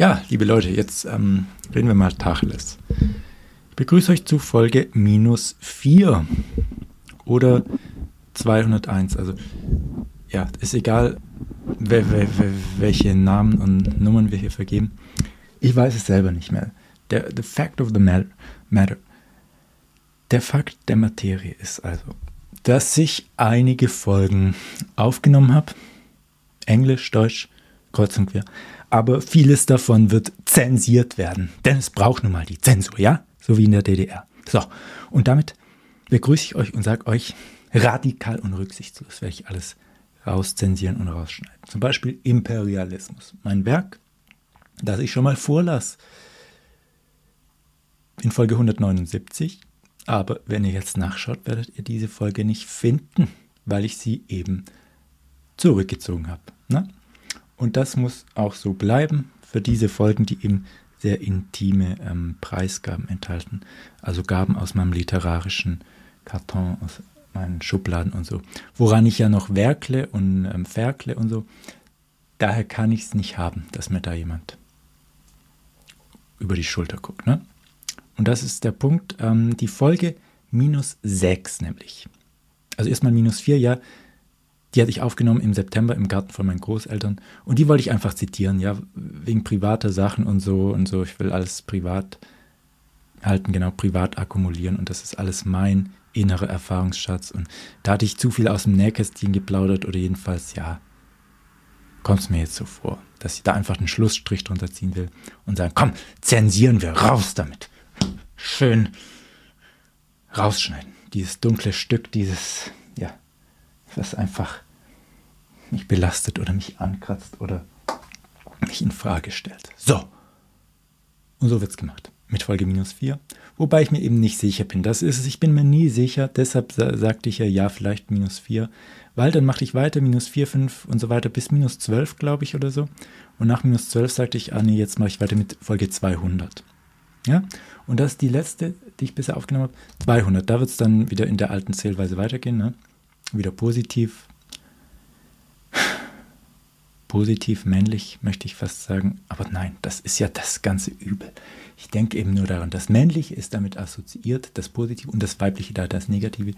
Ja, liebe Leute, jetzt reden wir mal Tacheles. Ich begrüße euch zu Folge -4 oder 201. Also, ja, ist egal, welche Namen und Nummern wir hier vergeben. Ich weiß es selber nicht mehr. The fact of the matter. Der Fakt der Materie ist also, dass ich einige Folgen aufgenommen habe. Englisch, Deutsch, kreuz und quer. Aber vieles davon wird zensiert werden. Denn es braucht nun mal die Zensur, ja? So wie in der DDR. So, und damit begrüße ich euch und sage euch, radikal und rücksichtslos werde ich alles rauszensieren und rausschneiden. Zum Beispiel Imperialismus. Mein Werk, das ich schon mal vorlas in Folge 179. Aber wenn ihr jetzt nachschaut, werdet ihr diese Folge nicht finden, weil ich sie eben zurückgezogen habe. Ne? Und das muss auch so bleiben für diese Folgen, die eben sehr intime Preisgaben enthalten. Also Gaben aus meinem literarischen Karton, aus meinen Schubladen und so. Woran ich ja noch werkle und ferkle und so. Daher kann ich es nicht haben, dass mir da jemand über die Schulter guckt. Ne? Und das ist der Punkt, die Folge -6 nämlich. Also erstmal -4, ja. Die hatte ich aufgenommen im September im Garten von meinen Großeltern. Und die wollte ich einfach zitieren, ja, wegen privater Sachen und so. Ich will alles privat halten, genau, privat akkumulieren. Und das ist alles mein innerer Erfahrungsschatz. Und da hatte ich zu viel aus dem Nähkästchen geplaudert oder jedenfalls, ja, kommt es mir jetzt so vor, dass ich da einfach einen Schlussstrich drunter ziehen will und sagen, komm, zensieren wir, raus damit. Schön rausschneiden. Dieses dunkle Stück, dieses, ja, was einfach mich belastet oder mich ankratzt oder mich in Frage stellt. So. Und so wird's gemacht. Mit Folge -4. Wobei ich mir eben nicht sicher bin. Das ist es. Ich bin mir nie sicher. Deshalb sagte ich ja, vielleicht -4. Weil dann machte ich weiter, -4, 5 und so weiter bis -12, glaube ich, oder so. Und nach -12 sagte ich, nee, jetzt mache ich weiter mit Folge 200. Ja? Und das ist die letzte, die ich bisher aufgenommen habe. 200. Da wird es dann wieder in der alten Zählweise weitergehen, ne? Wieder positiv, männlich, möchte ich fast sagen. Aber nein, das ist ja das ganze Übel. Ich denke eben nur daran, das Männliche ist damit assoziiert, das Positive, und das Weibliche da, das Negative.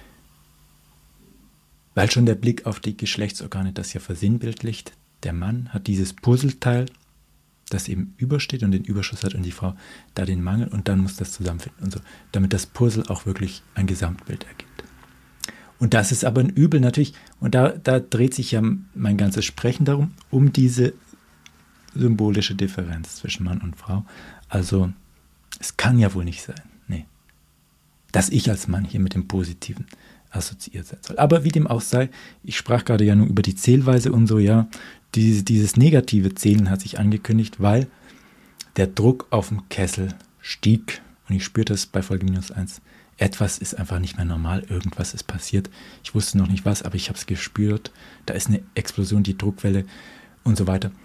Weil schon der Blick auf die Geschlechtsorgane das ja versinnbildlicht. Der Mann hat dieses Puzzleteil, das eben übersteht und den Überschuss hat, und die Frau da den Mangel, und dann muss das zusammenfinden und so, damit das Puzzle auch wirklich ein Gesamtbild ergibt. Und das ist aber ein Übel natürlich, und da dreht sich ja mein ganzes Sprechen darum, um diese symbolische Differenz zwischen Mann und Frau. Also es kann ja wohl nicht sein, nee, dass ich als Mann hier mit dem Positiven assoziiert sein soll. Aber wie dem auch sei, ich sprach gerade ja nur über die Zählweise und so, ja, dieses negative Zählen hat sich angekündigt, weil der Druck auf dem Kessel stieg, und ich spürte es bei Folge -1. Etwas ist einfach nicht mehr normal, irgendwas ist passiert. Ich wusste noch nicht was, aber ich habe es gespürt. Da ist eine Explosion, die Druckwelle und so weiter.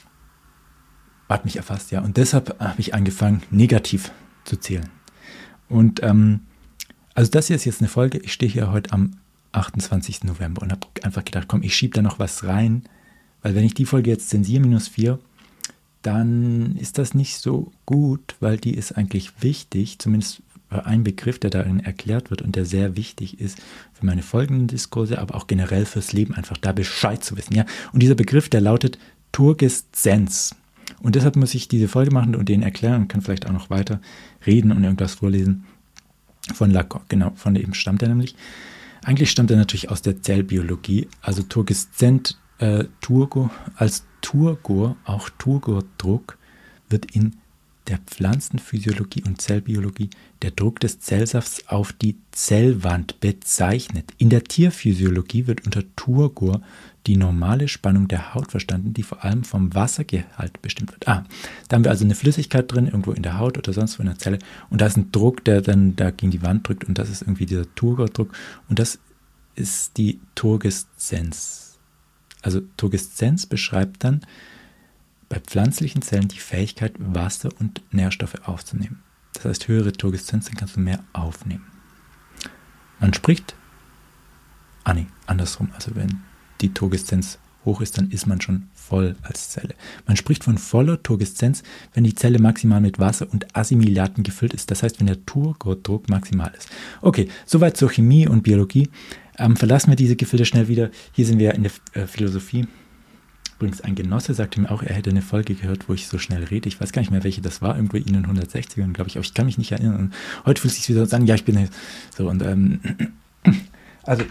Hat mich erfasst, ja. Und deshalb habe ich angefangen, negativ zu zählen. Und also das hier ist jetzt eine Folge. Ich stehe hier heute am 28. November und habe einfach gedacht, komm, ich schiebe da noch was rein. Weil wenn ich die Folge jetzt zensiere, -4, dann ist das nicht so gut, weil die ist eigentlich wichtig, zumindest ein Begriff, der darin erklärt wird und der sehr wichtig ist für meine folgenden Diskurse, aber auch generell fürs Leben, einfach da Bescheid zu wissen. Ja? Und dieser Begriff, der lautet Turgeszenz. Und deshalb muss ich diese Folge machen und den erklären und kann vielleicht auch noch weiter reden und irgendwas vorlesen von Lacan. Genau, von dem stammt er nämlich. Eigentlich stammt er natürlich aus der Zellbiologie, also Turgeszent, Turgor, als Turgor, auch Turgordruck, wird in der Pflanzenphysiologie und Zellbiologie der Druck des Zellsafts auf die Zellwand bezeichnet. In der Tierphysiologie wird unter Turgor die normale Spannung der Haut verstanden, die vor allem vom Wassergehalt bestimmt wird. Da haben wir also eine Flüssigkeit drin, irgendwo in der Haut oder sonst wo in der Zelle, und da ist ein Druck, der dann da gegen die Wand drückt, und das ist irgendwie dieser Turgordruck, und das ist die Turgeszenz. Also Turgeszenz beschreibt dann bei pflanzlichen Zellen die Fähigkeit, Wasser und Nährstoffe aufzunehmen. Das heißt, höhere Turgeszenz, dann kannst du mehr aufnehmen. Man spricht, andersrum, also wenn die Turgeszenz hoch ist, dann ist man schon voll als Zelle. Man spricht von voller Turgeszenz, wenn die Zelle maximal mit Wasser und Assimilaten gefüllt ist. Das heißt, wenn der Turgotdruck maximal ist. Okay, soweit zur Chemie und Biologie. Verlassen wir diese Gefilde schnell wieder. Hier sind wir in der Philosophie. Übrigens, ein Genosse sagte mir auch, er hätte eine Folge gehört, wo ich so schnell rede. Ich weiß gar nicht mehr, welche das war. Irgendwo in den 160ern, glaube ich. Aber ich kann mich nicht erinnern. Und heute fühlt es sich wieder so an, ja, ich bin so. Und also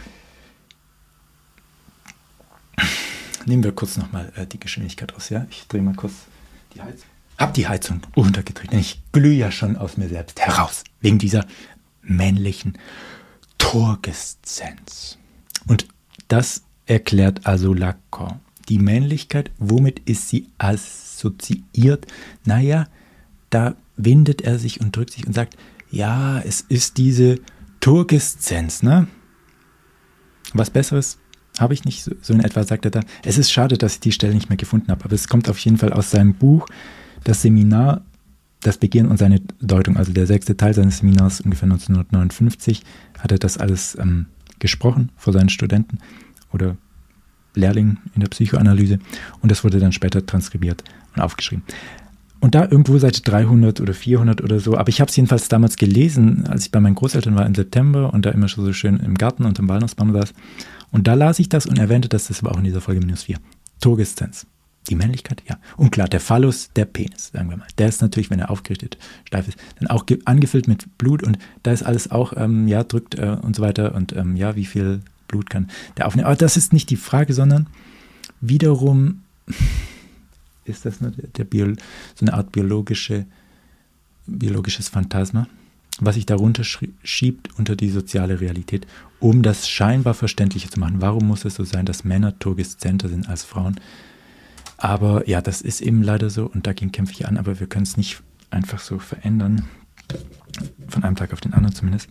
nehmen wir kurz nochmal die Geschwindigkeit aus. Ja? Ich drehe mal kurz die Heizung. Hab die Heizung runtergedreht. Ich glühe ja schon aus mir selbst heraus. Wegen dieser männlichen Turgeszenz. Und das erklärt also Lacan. Die Männlichkeit, womit ist sie assoziiert? Naja, da windet er sich und drückt sich und sagt, ja, es ist diese Turgeszenz, ne? Was Besseres habe ich nicht, so in etwa sagt er da. Es ist schade, dass ich die Stelle nicht mehr gefunden habe, aber es kommt auf jeden Fall aus seinem Buch, das Seminar, das Begehren und seine Deutung, also der 6. Teil seines Seminars, ungefähr 1959, hat er das alles gesprochen vor seinen Studenten oder Lehrling in der Psychoanalyse und das wurde dann später transkribiert und aufgeschrieben. Und da irgendwo Seite 300 oder 400 oder so, aber ich habe es jedenfalls damals gelesen, als ich bei meinen Großeltern war im September und da immer schon so schön im Garten unter dem Walnussbaum saß. Und da las ich das und erwähnte das aber auch in dieser Folge -4. Turgeszenz. Die Männlichkeit, ja. Und klar, der Phallus, der Penis, sagen wir mal. Der ist natürlich, wenn er aufgerichtet, steif ist, dann auch angefüllt mit Blut und da ist alles auch, drückt und so weiter und ja, wie viel Blut kann der aufnehmen. Aber das ist nicht die Frage, sondern wiederum ist das so eine Art biologisches Phantasma, was sich darunter schiebt unter die soziale Realität, um das scheinbar verständlicher zu machen. Warum muss es so sein, dass Männer turgeszenter sind als Frauen? Aber ja, das ist eben leider so und dagegen kämpfe ich an, aber wir können es nicht einfach so verändern, von einem Tag auf den anderen zumindest.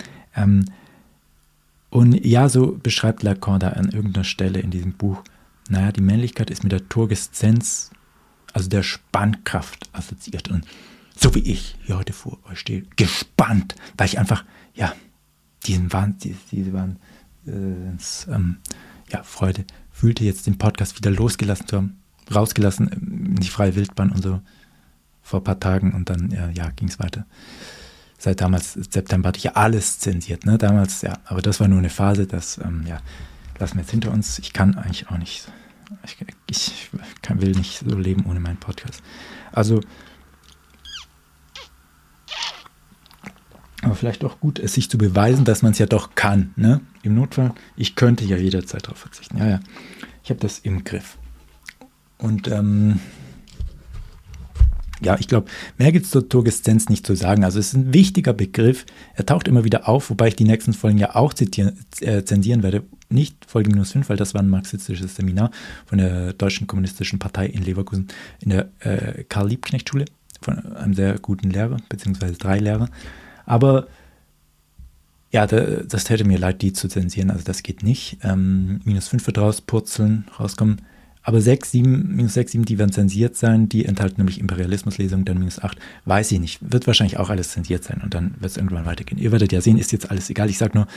Und ja, so beschreibt Lacan da an irgendeiner Stelle in diesem Buch, naja, die Männlichkeit ist mit der Turgeszenz, also der Spannkraft assoziiert. Und so wie ich hier heute vor euch stehe, gespannt, weil ich einfach, ja, diese Freude fühlte, jetzt den Podcast wieder losgelassen zu haben, rausgelassen in die freie Wildbahn und so vor ein paar Tagen und dann, ging es weiter. Seit damals, September, hatte ich ja alles zensiert, ne? Damals, ja, aber das war nur eine Phase, das, lassen wir jetzt hinter uns. Ich kann eigentlich auch nicht, will nicht so leben ohne meinen Podcast. Also, aber vielleicht auch gut, es sich zu beweisen, dass man es ja doch kann, ne? Im Notfall, ich könnte ja jederzeit darauf verzichten. Ja, ich habe das im Griff. Und, ich glaube, mehr gibt es zur Turgeszenz nicht zu sagen. Also es ist ein wichtiger Begriff. Er taucht immer wieder auf, wobei ich die nächsten Folgen ja auch zensieren werde. Nicht Folge -5, weil das war ein marxistisches Seminar von der Deutschen Kommunistischen Partei in Leverkusen in der Karl-Liebknecht-Schule von einem sehr guten Lehrer, beziehungsweise 3 Lehrer. Aber ja, das täte mir leid, die zu zensieren. Also das geht nicht. -5 wird rauskommen. Aber -6, -7, die werden zensiert sein, die enthalten nämlich Imperialismuslesungen, dann -8, weiß ich nicht, wird wahrscheinlich auch alles zensiert sein und dann wird es irgendwann weitergehen. Ihr werdet ja sehen, ist jetzt alles egal, ich sage nur,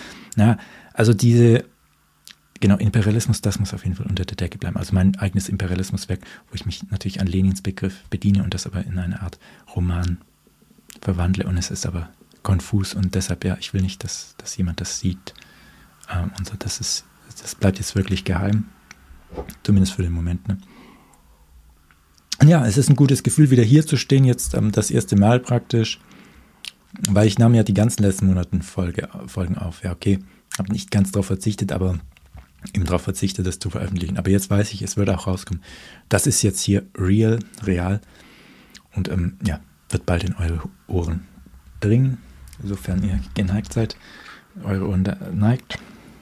Imperialismus, das muss auf jeden Fall unter der Decke bleiben. Also mein eigenes Imperialismuswerk, wo ich mich natürlich an Lenins Begriff bediene und das aber in eine Art Roman verwandle und es ist aber konfus und deshalb, ich will nicht, dass jemand das sieht und so, das bleibt jetzt wirklich geheim. Zumindest für den Moment. Ne? Und ja, es ist ein gutes Gefühl, wieder hier zu stehen, jetzt das erste Mal praktisch, weil ich nahm ja die ganzen letzten Monaten Folgen auf. Ja, okay, habe nicht ganz darauf verzichtet, aber eben darauf verzichtet, das zu veröffentlichen. Aber jetzt weiß ich, es wird auch rauskommen. Das ist jetzt hier real und wird bald in eure Ohren dringen, sofern ihr geneigt seid, eure Ohren neigt.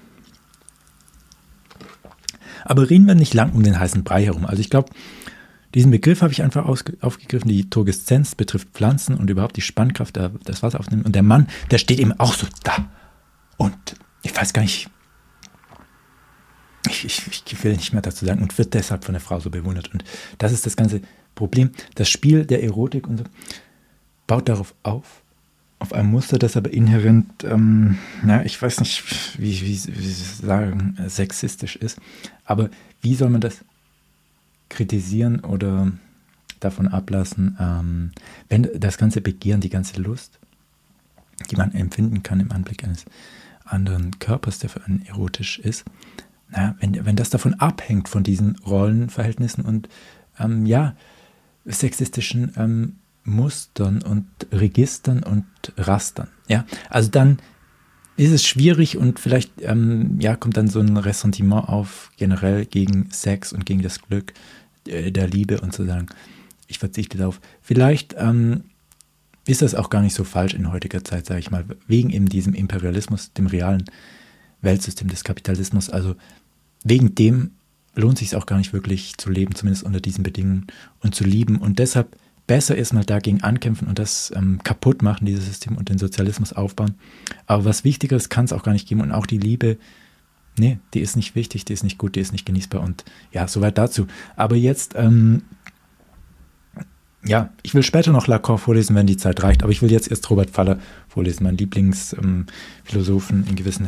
Aber reden wir nicht lang um den heißen Brei herum. Also ich glaube, diesen Begriff habe ich einfach aufgegriffen. Die Turgeszenz betrifft Pflanzen und überhaupt die Spannkraft, das Wasser aufnehmen. Und der Mann, der steht eben auch so da. Und ich weiß gar nicht, ich will nicht mehr dazu sagen und wird deshalb von der Frau so bewundert. Und das ist das ganze Problem. Das Spiel der Erotik und so baut darauf auf. auf ein Muster, das aber inhärent, ich weiß nicht, wie Sie sagen, sexistisch ist, aber wie soll man das kritisieren oder davon ablassen, wenn das ganze Begehren, die ganze Lust, die man empfinden kann im Anblick eines anderen Körpers, der für einen erotisch ist, wenn das davon abhängt von diesen Rollenverhältnissen und sexistischen Mustern und Registern und Rastern. Ja, also dann ist es schwierig und vielleicht kommt dann so ein Ressentiment auf generell gegen Sex und gegen das Glück der Liebe und zu sagen, ich verzichte darauf. Vielleicht ist das auch gar nicht so falsch in heutiger Zeit, sage ich mal, wegen eben diesem Imperialismus, dem realen Weltsystem des Kapitalismus. Also wegen dem lohnt es sich auch gar nicht wirklich zu leben, zumindest unter diesen Bedingungen und zu lieben. Und deshalb besser erstmal dagegen ankämpfen und das kaputt machen, dieses System und den Sozialismus aufbauen. Aber was Wichtigeres kann es auch gar nicht geben. Und auch die Liebe, nee, die ist nicht wichtig, die ist nicht gut, die ist nicht genießbar. Und ja, soweit dazu. Aber jetzt, ich will später noch Lacan vorlesen, wenn die Zeit reicht. Aber ich will jetzt erst Robert Faller vorlesen, mein Lieblingsphilosophen in gewissen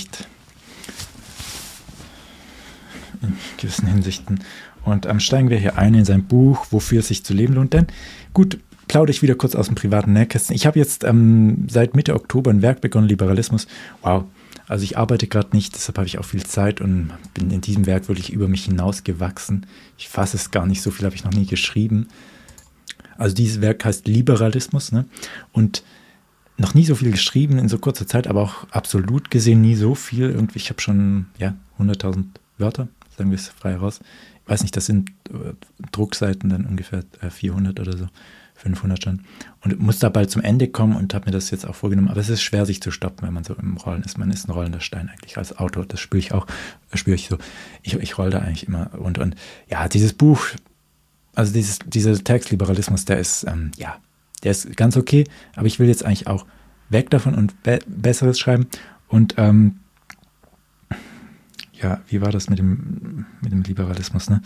Hinsichten. Und steigen wir hier ein in sein Buch, wofür es sich zu leben lohnt. Denn, gut, plaudere ich wieder kurz aus dem privaten Nähkästchen. Ich habe jetzt seit Mitte Oktober ein Werk begonnen, Liberalismus. Wow, also ich arbeite gerade nicht, deshalb habe ich auch viel Zeit und bin in diesem Werk wirklich über mich hinausgewachsen. Ich fasse es gar nicht, so viel habe ich noch nie geschrieben. Also dieses Werk heißt Liberalismus, ne? Und noch nie so viel geschrieben in so kurzer Zeit, aber auch absolut gesehen nie so viel. Irgendwie, ich habe schon 100.000 Wörter, sagen wir es frei heraus. Ich weiß nicht, das sind Druckseiten dann ungefähr 400 oder so, 500 schon. Und muss da bald zum Ende kommen und habe mir das jetzt auch vorgenommen. Aber es ist schwer, sich zu stoppen, wenn man so im Rollen ist. Man ist ein rollender Stein eigentlich als Autor. Das spüre ich auch, so. Ich roll da eigentlich immer. Und ja, dieses Buch, also dieser Text Liberalismus, der ist, der ist ganz okay. Aber ich will jetzt eigentlich auch weg davon und Besseres schreiben. Und wie war das mit dem Liberalismus, ne?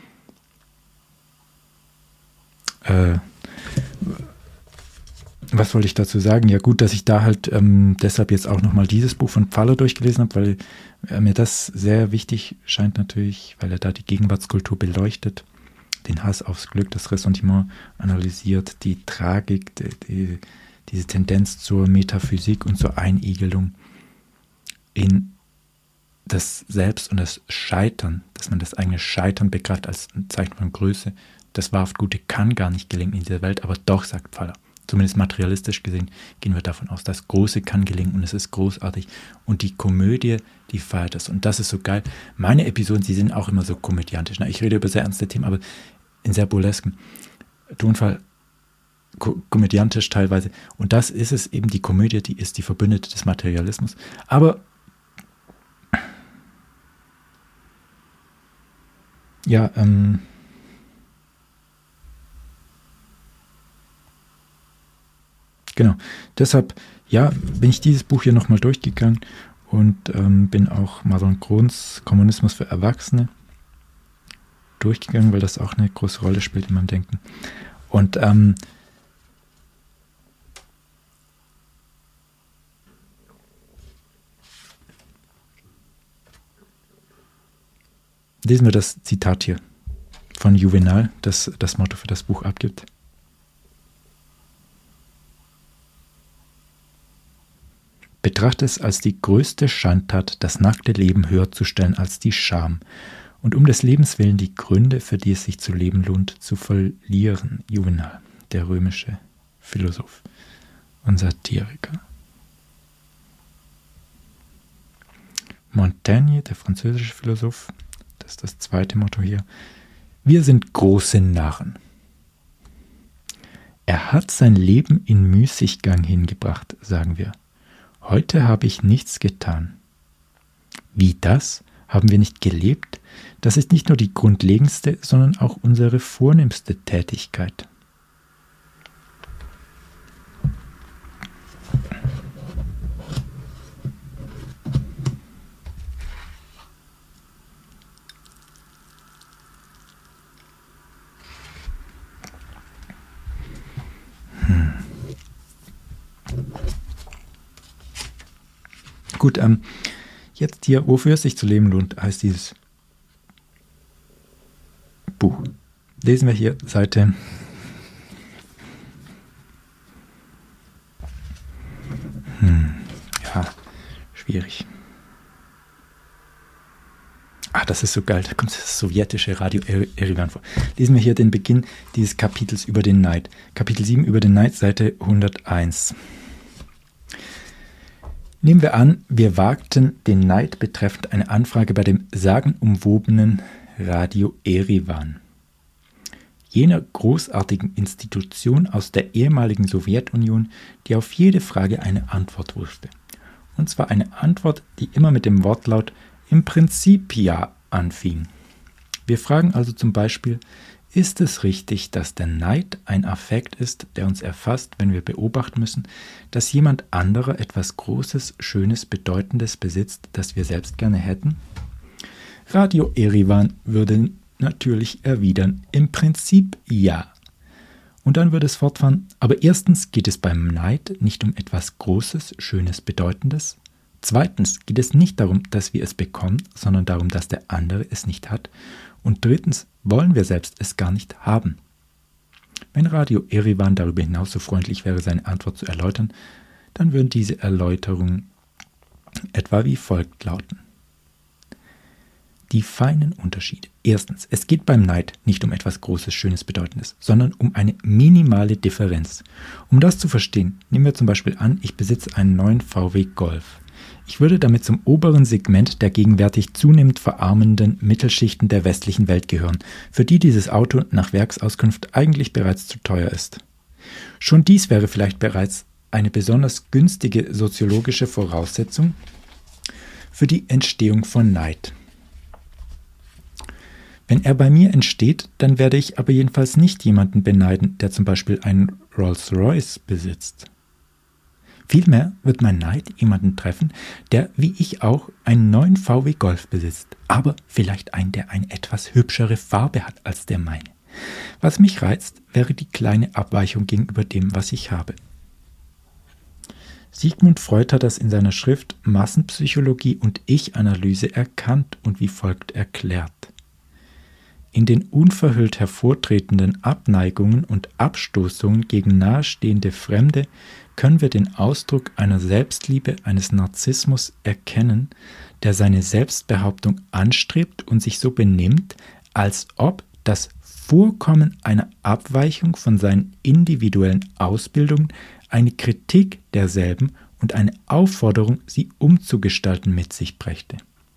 Was wollte ich dazu sagen? Ja gut, dass ich da halt deshalb jetzt auch nochmal dieses Buch von Pfaller durchgelesen habe, weil mir das sehr wichtig scheint natürlich, weil er da die Gegenwartskultur beleuchtet, den Hass aufs Glück, das Ressentiment analysiert, die Tragik, diese Tendenz zur Metaphysik und zur Einigelung in das Selbst und das Scheitern, dass man das eigene Scheitern begreift als ein Zeichen von Größe, das wahrhaft Gute kann gar nicht gelingen in dieser Welt, aber doch, sagt Pfaller, zumindest materialistisch gesehen, gehen wir davon aus, das Große kann gelingen und es ist großartig. Und die Komödie, die feiert das. Und das ist so geil. Meine Episoden, sie sind auch immer so komödiantisch. Ich rede über sehr ernste Themen, aber in sehr burlesken Tonfall, komödiantisch teilweise. Und das ist es eben, die Komödie, die ist die Verbündete des Materialismus. Aber genau. Deshalb, bin ich dieses Buch hier nochmal durchgegangen und bin auch Maron Grons Kommunismus für Erwachsene durchgegangen, weil das auch eine große Rolle spielt in meinem Denken. Und lesen wir das Zitat hier von Juvenal, das das Motto für das Buch abgibt. Betrachte es als die größte Schandtat, das nackte Leben höher zu stellen als die Scham und um des Lebens willen die Gründe, für die es sich zu leben lohnt, zu verlieren. Juvenal, der römische Philosoph und Satiriker. Montaigne, der französische Philosoph, das ist das zweite Motto hier. Wir sind große Narren. Er hat sein Leben in Müßiggang hingebracht, sagen wir. Heute habe ich nichts getan. Wie das? Haben wir nicht gelebt? Das ist nicht nur die grundlegendste, sondern auch unsere vornehmste Tätigkeit. Gut, jetzt hier, wofür es sich zu leben lohnt, heißt dieses Buch. Lesen wir hier Seite ja, schwierig. Das ist so geil, da kommt das sowjetische Radio Erivan vor. Lesen wir hier den Beginn dieses Kapitels über den Neid. Kapitel 7 über den Neid, Seite 101. Nehmen wir an, wir wagten den Neid betreffend eine Anfrage bei dem sagenumwobenen Radio Erivan, jener großartigen Institution aus der ehemaligen Sowjetunion, die auf jede Frage eine Antwort wusste. Und zwar eine Antwort, die immer mit dem Wortlaut im Prinzip ja anfing. Wir fragen also zum Beispiel, ist es richtig, dass der Neid ein Affekt ist, der uns erfasst, wenn wir beobachten müssen, dass jemand anderer etwas Großes, Schönes, Bedeutendes besitzt, das wir selbst gerne hätten? Radio Erivan würde natürlich erwidern, im Prinzip ja. Und dann würde es fortfahren, aber erstens geht es beim Neid nicht um etwas Großes, Schönes, Bedeutendes. Zweitens geht es nicht darum, dass wir es bekommen, sondern darum, dass der andere es nicht hat. Und drittens wollen wir selbst es gar nicht haben. Wenn Radio Erivan darüber hinaus so freundlich wäre, seine Antwort zu erläutern, dann würden diese Erläuterungen etwa wie folgt lauten. Die feinen Unterschiede. Erstens, es geht beim Neid nicht um etwas Großes, Schönes, Bedeutendes, sondern um eine minimale Differenz. Um das zu verstehen, nehmen wir zum Beispiel an, ich besitze einen neuen VW Golf. Ich würde damit zum oberen Segment der gegenwärtig zunehmend verarmenden Mittelschichten der westlichen Welt gehören, für die dieses Auto nach Werksauskunft eigentlich bereits zu teuer ist. Schon dies wäre vielleicht bereits eine besonders günstige soziologische Voraussetzung für die Entstehung von Neid. Wenn er bei mir entsteht, dann werde ich aber jedenfalls nicht jemanden beneiden, der zum Beispiel einen Rolls-Royce besitzt. Vielmehr wird mein Neid jemanden treffen, der, wie ich auch, einen neuen VW Golf besitzt, aber vielleicht einen, der eine etwas hübschere Farbe hat als der meine. Was mich reizt, wäre die kleine Abweichung gegenüber dem, was ich habe. Sigmund Freud hat das in seiner Schrift Massenpsychologie und Ich-Analyse erkannt und wie folgt erklärt. In den unverhüllt hervortretenden Abneigungen und Abstoßungen gegen nahestehende Fremde können wir den Ausdruck einer Selbstliebe, eines Narzissmus erkennen, der seine Selbstbehauptung anstrebt und sich so benimmt, als ob das Vorkommen einer Abweichung von seinen individuellen Ausbildungen eine Kritik derselben und eine Aufforderung, sie umzugestalten, mit sich brächte.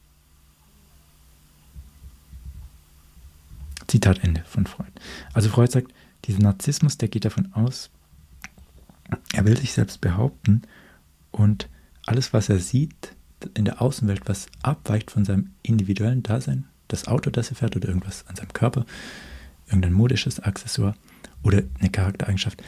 Zitat Ende von Freud. Also Freud sagt, dieser Narzissmus, der geht davon aus, er will sich selbst behaupten und alles, was er sieht in der Außenwelt, was abweicht von seinem individuellen Dasein, das Auto, das er fährt oder irgendwas an seinem Körper, irgendein modisches Accessoire oder eine Charaktereigenschaft,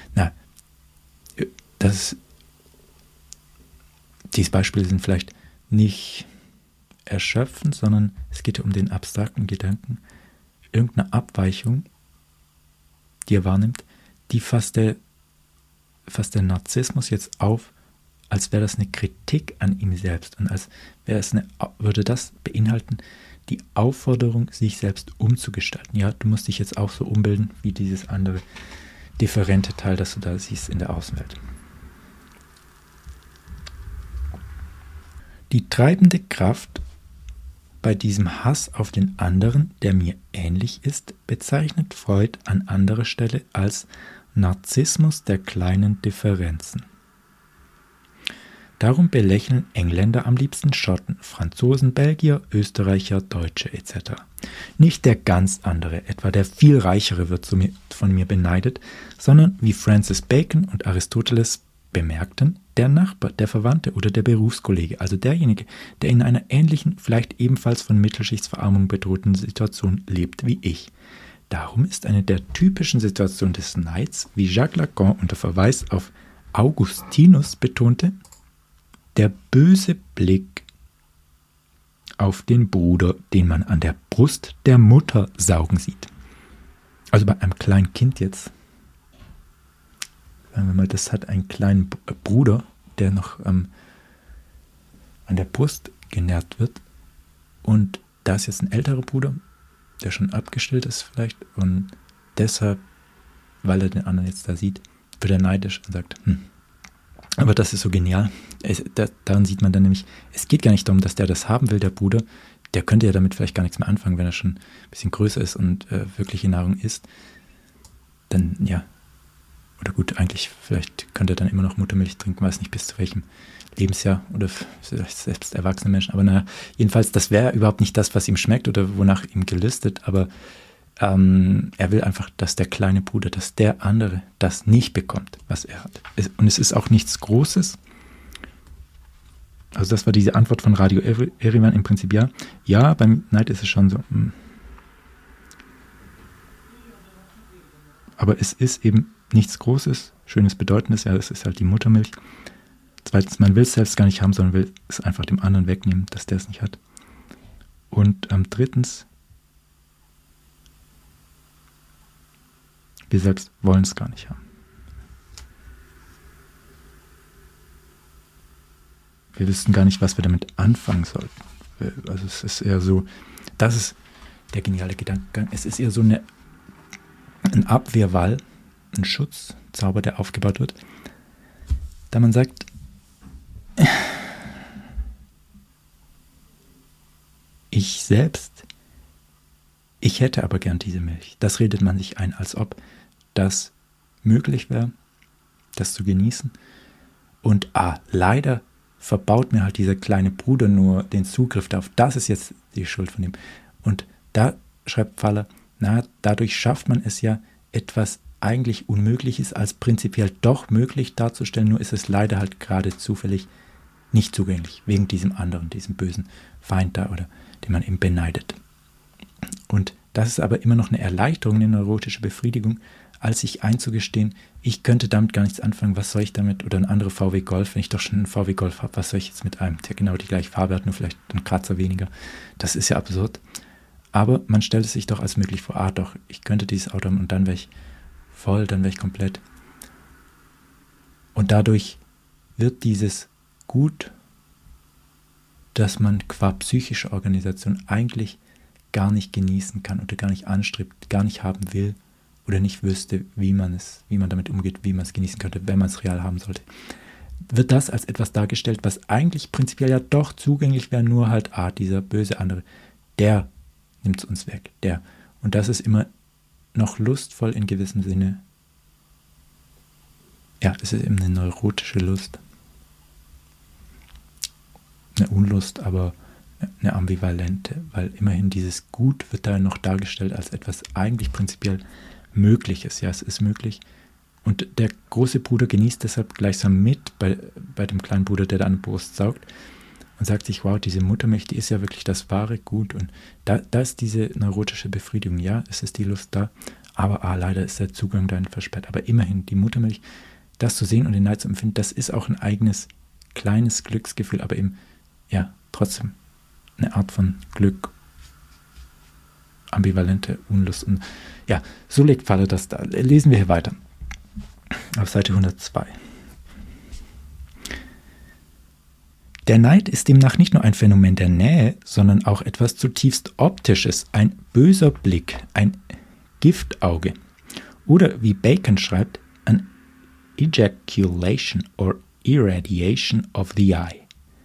diese Beispiele sind vielleicht nicht erschöpfend, sondern es geht um den abstrakten Gedanken, irgendeine Abweichung, die er wahrnimmt, die fasst der Narzissmus jetzt auf, als wäre das eine Kritik an ihm selbst und als würde das beinhalten, die Aufforderung, sich selbst umzugestalten. Ja, du musst dich jetzt auch so umbilden, wie dieses andere differente Teil, das du da siehst in der Außenwelt. Die treibende Kraft bei diesem Hass auf den anderen, der mir ähnlich ist, bezeichnet Freud an anderer Stelle als Narzissmus der kleinen Differenzen. Darum belächeln Engländer am liebsten Schotten, Franzosen, Belgier, Österreicher, Deutsche etc. Nicht der ganz andere, etwa der viel reichere wird von mir beneidet, sondern, wie Francis Bacon und Aristoteles bemerkten, der Nachbar, der Verwandte oder der Berufskollege, also derjenige, der in einer ähnlichen, vielleicht ebenfalls von Mittelschichtsverarmung bedrohten Situation lebt wie ich. Darum ist eine der typischen Situationen des Neids, wie Jacques Lacan unter Verweis auf Augustinus betonte, der böse Blick auf den Bruder, den man an der Brust der Mutter saugen sieht. Also bei einem kleinen Kind jetzt, sagen wir mal, das hat einen kleinen Bruder, der noch an der Brust genährt wird. Und da ist jetzt ein älterer Bruder, der schon abgestillt ist vielleicht. Und deshalb, weil er den anderen jetzt da sieht, wird er neidisch und sagt, aber das ist so genial. Daran sieht man dann nämlich, es geht gar nicht darum, dass der das haben will, der Bruder. Der könnte ja damit vielleicht gar nichts mehr anfangen, wenn er schon ein bisschen größer ist und wirkliche Nahrung isst. Dann, ja, oder gut, eigentlich, vielleicht könnte er dann immer noch Muttermilch trinken, weiß nicht bis zu welchem Lebensjahr oder vielleicht selbst erwachsene Menschen. Aber naja, jedenfalls, das wäre überhaupt nicht das, was ihm schmeckt oder wonach ihm gelüstet, aber er will einfach, dass der kleine Bruder, dass der andere das nicht bekommt, was er hat. Und es ist auch nichts Großes. Also das war diese Antwort von Radio Erivan im Prinzip ja. Ja, beim Neid ist es schon so. Aber es ist eben nichts Großes, Schönes, Bedeutendes. Ja, es ist halt die Muttermilch. Zweitens, man will es selbst gar nicht haben, sondern will es einfach dem anderen wegnehmen, dass der es nicht hat. Und drittens, wir selbst wollen es gar nicht haben. Wir wissen gar nicht, was wir damit anfangen sollten. Also es ist eher so, das ist der geniale Gedankengang. Es ist eher so ein Abwehrwall, ein Schutzzauber, der aufgebaut wird, da man sagt, ich selbst, ich hätte aber gern diese Milch. Das redet man sich ein, als ob das möglich wäre, das zu genießen. Und leider verbaut mir halt dieser kleine Bruder nur den Zugriff darauf. Das ist jetzt die Schuld von ihm. Und da schreibt Pfaller, dadurch schafft man es ja, etwas eigentlich Unmögliches als prinzipiell doch möglich darzustellen, nur ist es leider halt gerade zufällig nicht zugänglich, wegen diesem anderen, diesem bösen Feind da oder den man eben beneidet. Und das ist aber immer noch eine Erleichterung, eine neurotische Befriedigung, als sich einzugestehen, ich könnte damit gar nichts anfangen, was soll ich damit, oder ein anderer VW Golf, wenn ich doch schon einen VW Golf habe, was soll ich jetzt mit einem, der genau die gleiche Farbe hat, nur vielleicht einen Kratzer weniger. Das ist ja absurd. Aber man stellt es sich doch als möglich vor, doch, ich könnte dieses Auto haben und dann wäre ich voll, dann wäre ich komplett. Und dadurch wird dieses Gut, das man qua psychischer Organisation eigentlich gar nicht genießen kann oder gar nicht anstrebt, gar nicht haben will oder nicht wüsste, wie man damit umgeht, wie man es genießen könnte, wenn man es real haben sollte, wird das als etwas dargestellt, was eigentlich prinzipiell ja doch zugänglich wäre, nur halt, dieser böse andere, der nimmt es uns weg, der. Und das ist immer noch lustvoll in gewissem Sinne. Ja, es ist eben eine neurotische Lust. Eine Unlust, aber eine ambivalente, weil immerhin dieses Gut wird da noch dargestellt als etwas eigentlich prinzipiell Mögliches. Ja, es ist möglich. Und der große Bruder genießt deshalb gleichsam mit bei dem kleinen Bruder, der da an der Brust saugt und sagt sich, wow, diese Muttermilch, die ist ja wirklich das wahre Gut. Und da ist diese neurotische Befriedigung. Ja, es ist die Lust da, aber leider ist der Zugang dahin versperrt. Aber immerhin, die Muttermilch, das zu sehen und den Neid zu empfinden, das ist auch ein eigenes, kleines Glücksgefühl, aber eben, ja, trotzdem eine Art von Glück, ambivalente Unlust. Und ja, so legt Pfaller das da. Lesen wir hier weiter. Auf Seite 102. Der Neid ist demnach nicht nur ein Phänomen der Nähe, sondern auch etwas zutiefst Optisches, ein böser Blick, ein Giftauge. Oder wie Bacon schreibt, an ejaculation or irradiation of the eye.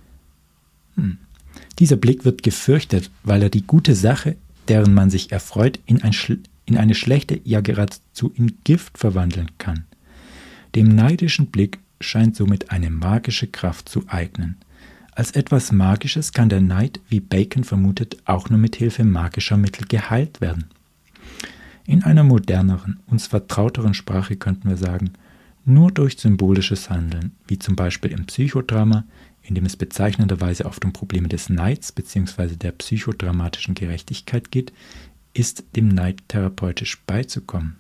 Dieser Blick wird gefürchtet, weil er die gute Sache, deren man sich erfreut, in eine schlechte, ja geradezu in Gift verwandeln kann. Dem neidischen Blick scheint somit eine magische Kraft zu eignen. Als etwas Magisches kann der Neid, wie Bacon vermutet, auch nur mit Hilfe magischer Mittel geheilt werden. In einer moderneren, uns vertrauteren Sprache könnten wir sagen, nur durch symbolisches Handeln, wie zum Beispiel im Psychodrama, in dem es bezeichnenderweise oft um Probleme des Neids bzw. der psychodramatischen Gerechtigkeit geht, ist dem Neid therapeutisch beizukommen.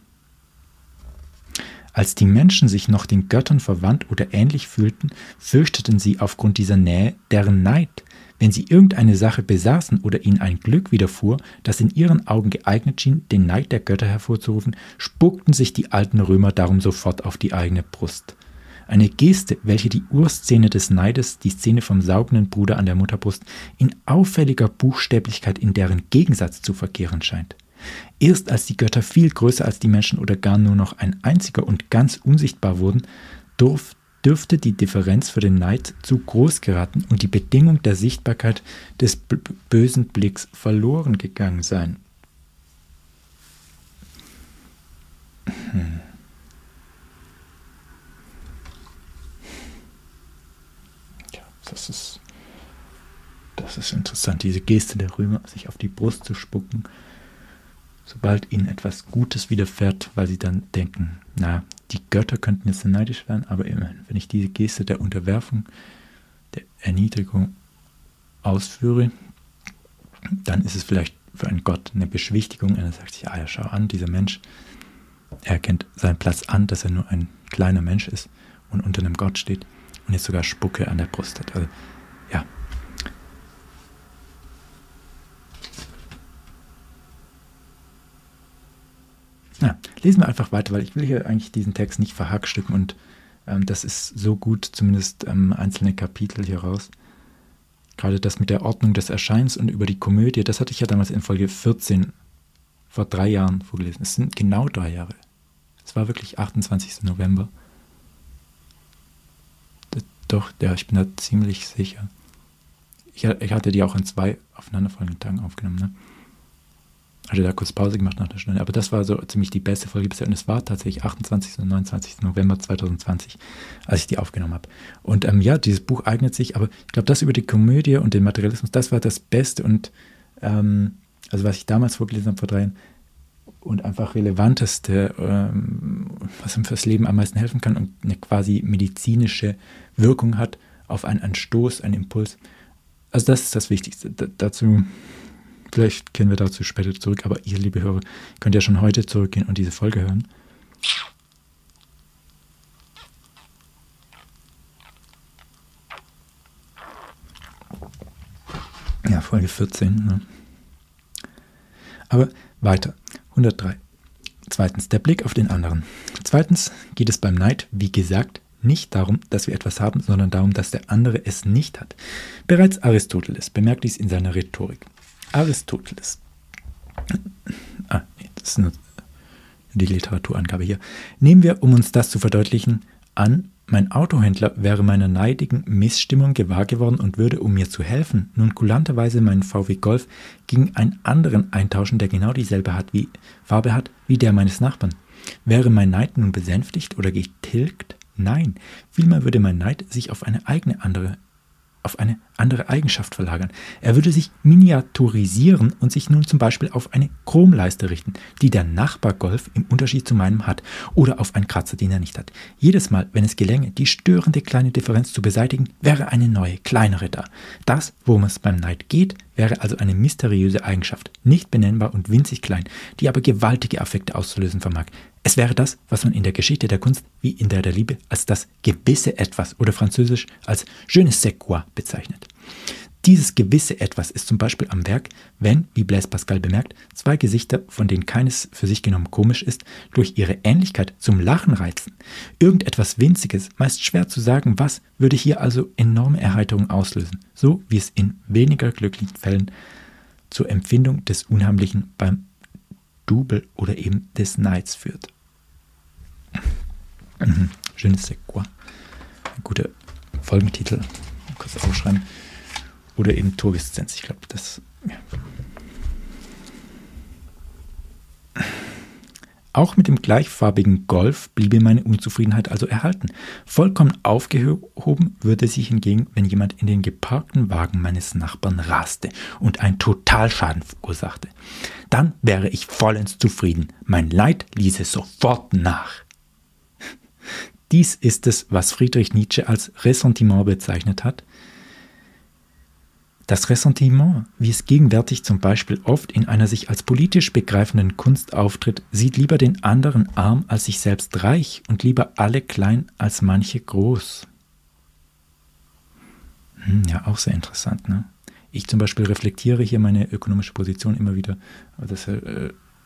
Als die Menschen sich noch den Göttern verwandt oder ähnlich fühlten, fürchteten sie aufgrund dieser Nähe deren Neid. Wenn sie irgendeine Sache besaßen oder ihnen ein Glück widerfuhr, das in ihren Augen geeignet schien, den Neid der Götter hervorzurufen, spuckten sich die alten Römer darum sofort auf die eigene Brust. Eine Geste, welche die Urszene des Neides, die Szene vom saugenden Bruder an der Mutterbrust, in auffälliger Buchstäblichkeit in deren Gegensatz zu verkehren scheint. Erst als die Götter viel größer als die Menschen oder gar nur noch ein einziger und ganz unsichtbar wurden, dürfte die Differenz für den Neid zu groß geraten und die Bedingung der Sichtbarkeit des bösen Blicks verloren gegangen sein. Ja, das ist interessant, diese Geste der Römer, sich auf die Brust zu spucken, sobald ihnen etwas Gutes widerfährt, weil sie dann denken, na, die Götter könnten jetzt neidisch werden, aber immerhin, wenn ich diese Geste der Unterwerfung, der Erniedrigung ausführe, dann ist es vielleicht für einen Gott eine Beschwichtigung. Er sagt sich, ja, schau an, dieser Mensch, er erkennt seinen Platz an, dass er nur ein kleiner Mensch ist und unter einem Gott steht und jetzt sogar Spucke an der Brust hat. Also, ja. Ja, lesen wir einfach weiter, weil ich will hier eigentlich diesen Text nicht verhackstücken und das ist so gut, zumindest einzelne Kapitel hier raus. Gerade das mit der Ordnung des Erscheins und über die Komödie, das hatte ich ja damals in Folge 14 vor 3 Jahren vorgelesen. Es sind genau 3 Jahre. Es war wirklich 28. November. Doch, ja, ich bin da ziemlich sicher. Ich hatte die auch an 2 aufeinanderfolgenden Tagen aufgenommen, ne? Also da kurz Pause gemacht nach einer Stunde. Aber das war so ziemlich die beste Folge bisher. Und es war tatsächlich 28. und 29. November 2020, als ich die aufgenommen habe. Und ja, dieses Buch eignet sich, aber ich glaube, das über die Komödie und den Materialismus, das war das Beste und also was ich damals vorgelesen habe vor 3 Jahren und einfach relevanteste, was ihm fürs Leben am meisten helfen kann und eine quasi medizinische Wirkung hat auf einen Stoß, einen Impuls. Also das ist das Wichtigste. Dazu, vielleicht kehren wir dazu später zurück, aber ihr, liebe Hörer, könnt ja schon heute zurückgehen und diese Folge hören. Ja, Folge 14. Ne? Aber weiter. 103. Zweitens, der Blick auf den anderen. Zweitens geht es beim Neid, wie gesagt, nicht darum, dass wir etwas haben, sondern darum, dass der andere es nicht hat. Bereits Aristoteles bemerkt dies in seiner Rhetorik. Aristoteles. Nee, das ist nur die Literaturangabe hier. Nehmen wir, um uns das zu verdeutlichen, an, mein Autohändler wäre meiner neidigen Missstimmung gewahr geworden und würde, um mir zu helfen, nun kulanterweise meinen VW Golf gegen einen anderen eintauschen, der genau dieselbe Farbe hat wie der meines Nachbarn. Wäre mein Neid nun besänftigt oder getilgt? Nein, vielmehr würde mein Neid sich auf eine andere Eigenschaft verlagern. Er würde sich miniaturisieren und sich nun zum Beispiel auf eine Chromleiste richten, die der Nachbar-Golf im Unterschied zu meinem hat, oder auf einen Kratzer, den er nicht hat. Jedes Mal, wenn es gelänge, die störende kleine Differenz zu beseitigen, wäre eine neue, kleinere da. Das, worum es beim Neid geht, wäre also eine mysteriöse Eigenschaft, nicht benennbar und winzig klein, die aber gewaltige Affekte auszulösen vermag. Es wäre das, was man in der Geschichte der Kunst wie in der Liebe als das gewisse Etwas oder französisch als je ne sais quoi bezeichnet. Dieses gewisse Etwas ist zum Beispiel am Werk, wenn, wie Blaise Pascal bemerkt, 2 Gesichter, von denen keines für sich genommen komisch ist, durch ihre Ähnlichkeit zum Lachen reizen. Irgendetwas Winziges, meist schwer zu sagen was, würde hier also enorme Erheiterung auslösen, so wie es in weniger glücklichen Fällen zur Empfindung des Unheimlichen beim Double oder eben des Neids führt. Je ne sais quoi. Ein guter Folgentitel. Kurz aufschreiben. Oder eben Turgeszenz. Ich glaube, das. Ja. Auch mit dem gleichfarbigen Golf bliebe meine Unzufriedenheit also erhalten. Vollkommen aufgehoben würde sich hingegen, wenn jemand in den geparkten Wagen meines Nachbarn raste und einen Totalschaden verursachte. Dann wäre ich vollends zufrieden. Mein Leid ließe sofort nach. Dies ist es, was Friedrich Nietzsche als Ressentiment bezeichnet hat. Das Ressentiment, wie es gegenwärtig zum Beispiel oft in einer sich als politisch begreifenden Kunst auftritt, sieht lieber den anderen arm als sich selbst reich und lieber alle klein als manche groß. Ja, auch sehr interessant, ne? Ich zum Beispiel reflektiere hier meine ökonomische Position immer wieder, das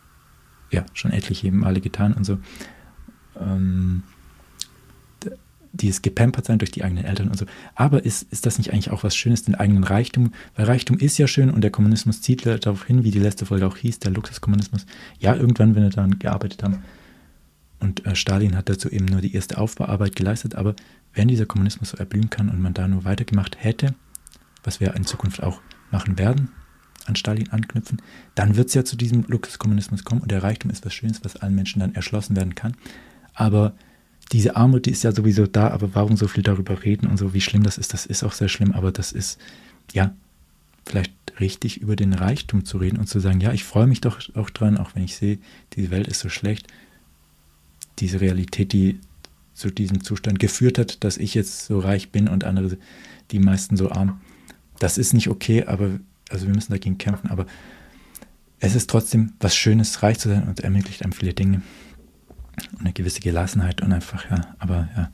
ja schon etliche Male getan und so. dieses Gepampertsein durch die eigenen Eltern und so. Aber ist das nicht eigentlich auch was Schönes, den eigenen Reichtum? Weil Reichtum ist ja schön und der Kommunismus zieht darauf hin, wie die letzte Folge auch hieß, der Luxuskommunismus. Ja, irgendwann, wenn wir daran gearbeitet haben. Und Stalin hat dazu eben nur die erste Aufbauarbeit geleistet. Aber wenn dieser Kommunismus so erblühen kann und man da nur weitergemacht hätte, was wir in Zukunft auch machen werden, an Stalin anknüpfen, dann wird es ja zu diesem Luxuskommunismus kommen und der Reichtum ist was Schönes, was allen Menschen dann erschlossen werden kann. Aber diese Armut, die ist ja sowieso da, aber warum so viel darüber reden und so, wie schlimm das ist auch sehr schlimm, aber das ist, ja, vielleicht richtig über den Reichtum zu reden und zu sagen, ja, ich freue mich doch auch dran, auch wenn ich sehe, diese Welt ist so schlecht, diese Realität, die zu diesem Zustand geführt hat, dass ich jetzt so reich bin und andere, die meisten so arm, das ist nicht okay, aber, also wir müssen dagegen kämpfen, aber es ist trotzdem was Schönes, reich zu sein und ermöglicht einem viele Dinge. Und eine gewisse Gelassenheit und einfach, ja, aber ja.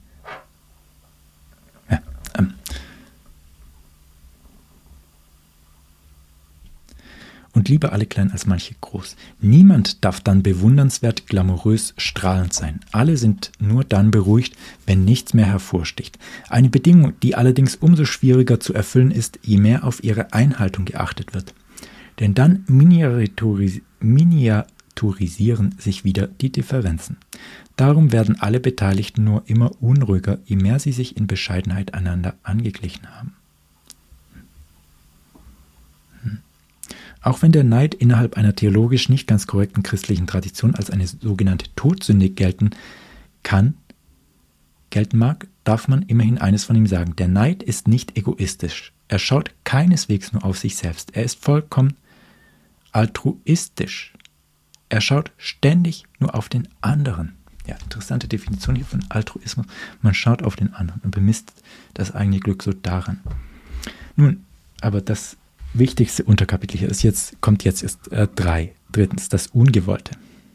Und lieber alle klein als manche groß. Niemand darf dann bewundernswert, glamourös, strahlend sein. Alle sind nur dann beruhigt, wenn nichts mehr hervorsticht. Eine Bedingung, die allerdings umso schwieriger zu erfüllen ist, je mehr auf ihre Einhaltung geachtet wird. Denn dann miniaturisieren sich wieder die Differenzen. Darum werden alle Beteiligten nur immer unruhiger, je mehr sie sich in Bescheidenheit einander angeglichen haben. Auch wenn der Neid innerhalb einer theologisch nicht ganz korrekten christlichen Tradition als eine sogenannte Todsünde gelten mag, darf man immerhin eines von ihm sagen. Der Neid ist nicht egoistisch. Er schaut keineswegs nur auf sich selbst. Er ist vollkommen altruistisch. Er schaut ständig nur auf den anderen. Ja, interessante Definition hier von Altruismus. Man schaut auf den anderen und bemisst das eigene Glück so daran. Nun, aber das wichtigste Unterkapitel hier kommt jetzt erst 3. Drittens, das Ungewollte.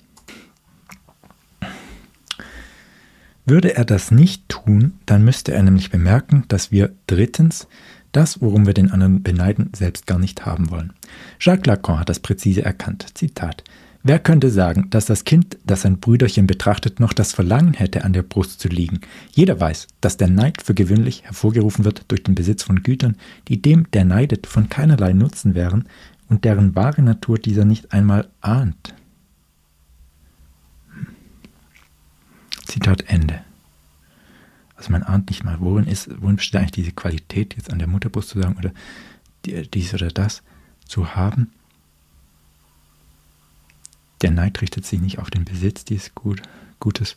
Würde er das nicht tun, dann müsste er nämlich bemerken, dass wir drittens das, worum wir den anderen beneiden, selbst gar nicht haben wollen. Jacques Lacan hat das präzise erkannt. Zitat: Wer könnte sagen, dass das Kind, das sein Brüderchen betrachtet, noch das Verlangen hätte, an der Brust zu liegen? Jeder weiß, dass der Neid für gewöhnlich hervorgerufen wird durch den Besitz von Gütern, die dem, der neidet, von keinerlei Nutzen wären und deren wahre Natur dieser nicht einmal ahnt. Zitat Ende. Also man ahnt nicht mal, worin besteht eigentlich diese Qualität, jetzt an der Mutterbrust zu sagen oder dies oder das zu haben. Der Neid richtet sich nicht auf den Besitz dieses Gutes,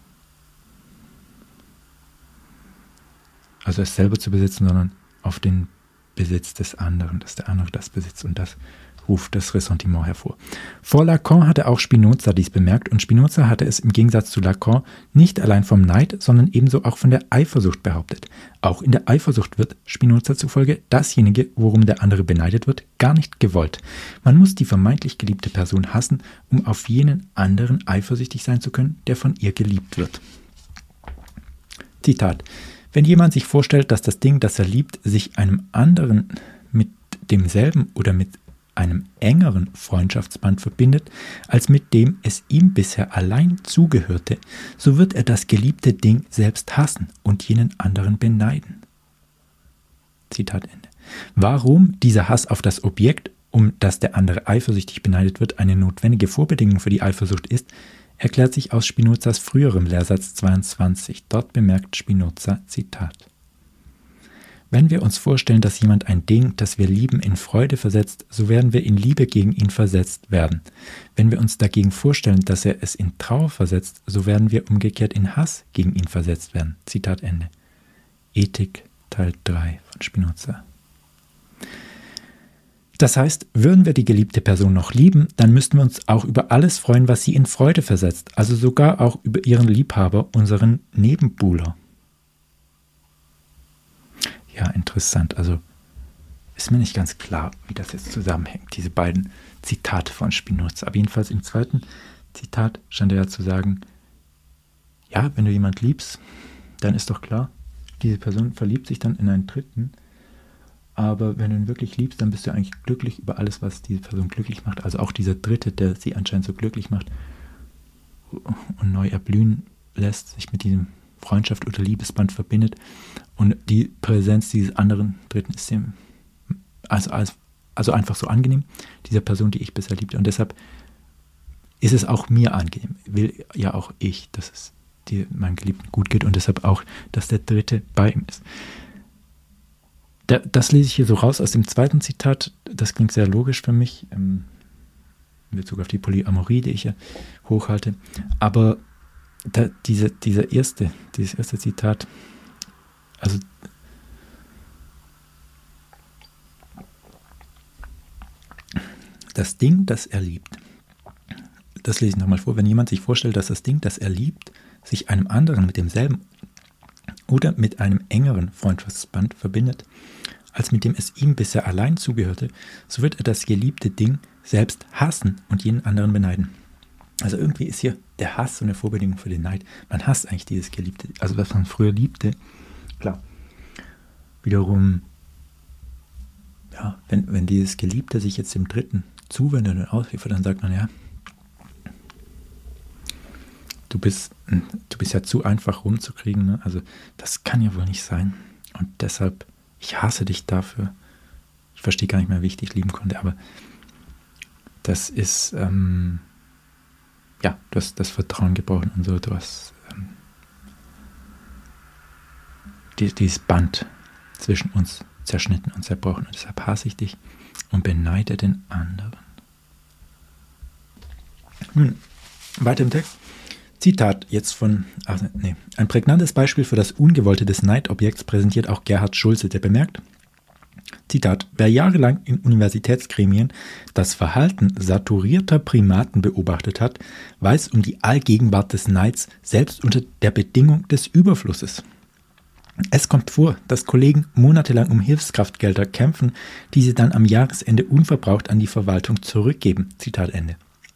also es selber zu besitzen, sondern auf den Besitz des anderen, dass der andere das besitzt und das ruft das Ressentiment hervor. Vor Lacan hatte auch Spinoza dies bemerkt und Spinoza hatte es im Gegensatz zu Lacan nicht allein vom Neid, sondern ebenso auch von der Eifersucht behauptet. Auch in der Eifersucht wird Spinoza zufolge dasjenige, worum der andere beneidet wird, gar nicht gewollt. Man muss die vermeintlich geliebte Person hassen, um auf jenen anderen eifersüchtig sein zu können, der von ihr geliebt wird. Zitat: Wenn jemand sich vorstellt, dass das Ding, das er liebt, sich einem anderen mit demselben oder mit einem engeren Freundschaftsband verbindet, als mit dem es ihm bisher allein zugehörte, so wird er das geliebte Ding selbst hassen und jenen anderen beneiden. Zitat Ende. Warum dieser Hass auf das Objekt, um das der andere eifersüchtig beneidet wird, eine notwendige Vorbedingung für die Eifersucht ist, erklärt sich aus Spinozas früherem Lehrsatz 22. Dort bemerkt Spinoza, Zitat: Wenn wir uns vorstellen, dass jemand ein Ding, das wir lieben, in Freude versetzt, so werden wir in Liebe gegen ihn versetzt werden. Wenn wir uns dagegen vorstellen, dass er es in Trauer versetzt, so werden wir umgekehrt in Hass gegen ihn versetzt werden. Zitat Ende. Ethik, Teil 3 von Spinoza. Das heißt, würden wir die geliebte Person noch lieben, dann müssten wir uns auch über alles freuen, was sie in Freude versetzt, also sogar auch über ihren Liebhaber, unseren Nebenbuhler. Ja, interessant. Also ist mir nicht ganz klar, wie das jetzt zusammenhängt, diese beiden Zitate von Spinoza. Aber jedenfalls im zweiten Zitat scheint er ja zu sagen, ja, wenn du jemanden liebst, dann ist doch klar, diese Person verliebt sich dann in einen dritten. Aber wenn du ihn wirklich liebst, dann bist du eigentlich glücklich über alles, was diese Person glücklich macht. Also auch dieser Dritte, der sie anscheinend so glücklich macht und neu erblühen lässt, sich mit diesem Freundschaft oder Liebesband verbindet. Und die Präsenz dieses anderen Dritten ist dem also einfach so angenehm, dieser Person, die ich bisher liebte. Und deshalb ist es auch mir angenehm. Will ja auch ich, dass es meinem Geliebten gut geht und deshalb auch, dass der Dritte bei ihm ist. Das lese ich hier so raus aus dem zweiten Zitat. Das klingt sehr logisch für mich, in Bezug auf die Polyamorie, die ich ja hochhalte. Aber dieses erste Zitat, also das Ding, das er liebt. Das lese ich nochmal vor. Wenn jemand sich vorstellt, dass das Ding, das er liebt, sich einem anderen mit demselben oder mit einem engeren Freundschaftsband verbindet, als mit dem es ihm bisher allein zugehörte, so wird er das geliebte Ding selbst hassen und jeden anderen beneiden. Also irgendwie ist hier der Hass so eine Vorbedingung für den Neid. Man hasst eigentlich dieses Geliebte, also was man früher liebte. Klar. Wiederum, ja, wenn dieses Geliebte sich jetzt dem Dritten zuwendet und ausliefert, dann sagt man, ja, du bist ja zu einfach rumzukriegen, ne? Also das kann ja wohl nicht sein. Und deshalb, ich hasse dich dafür. Ich verstehe gar nicht mehr, wie ich dich lieben konnte, aber das ist, du hast das Vertrauen gebrochen und so, du hast dieses Band zwischen uns zerschnitten und zerbrochen und deshalb hasse ich dich und beneide den anderen. Nun, weiter im Text. Zitat jetzt ein prägnantes Beispiel für das Ungewollte des Neidobjekts präsentiert auch Gerhard Schulze, der bemerkt, Zitat, wer jahrelang in Universitätsgremien das Verhalten saturierter Primaten beobachtet hat, weiß um die Allgegenwart des Neids selbst unter der Bedingung des Überflusses. Es kommt vor, dass Kollegen monatelang um Hilfskraftgelder kämpfen, die sie dann am Jahresende unverbraucht an die Verwaltung zurückgeben. Zitat Ende.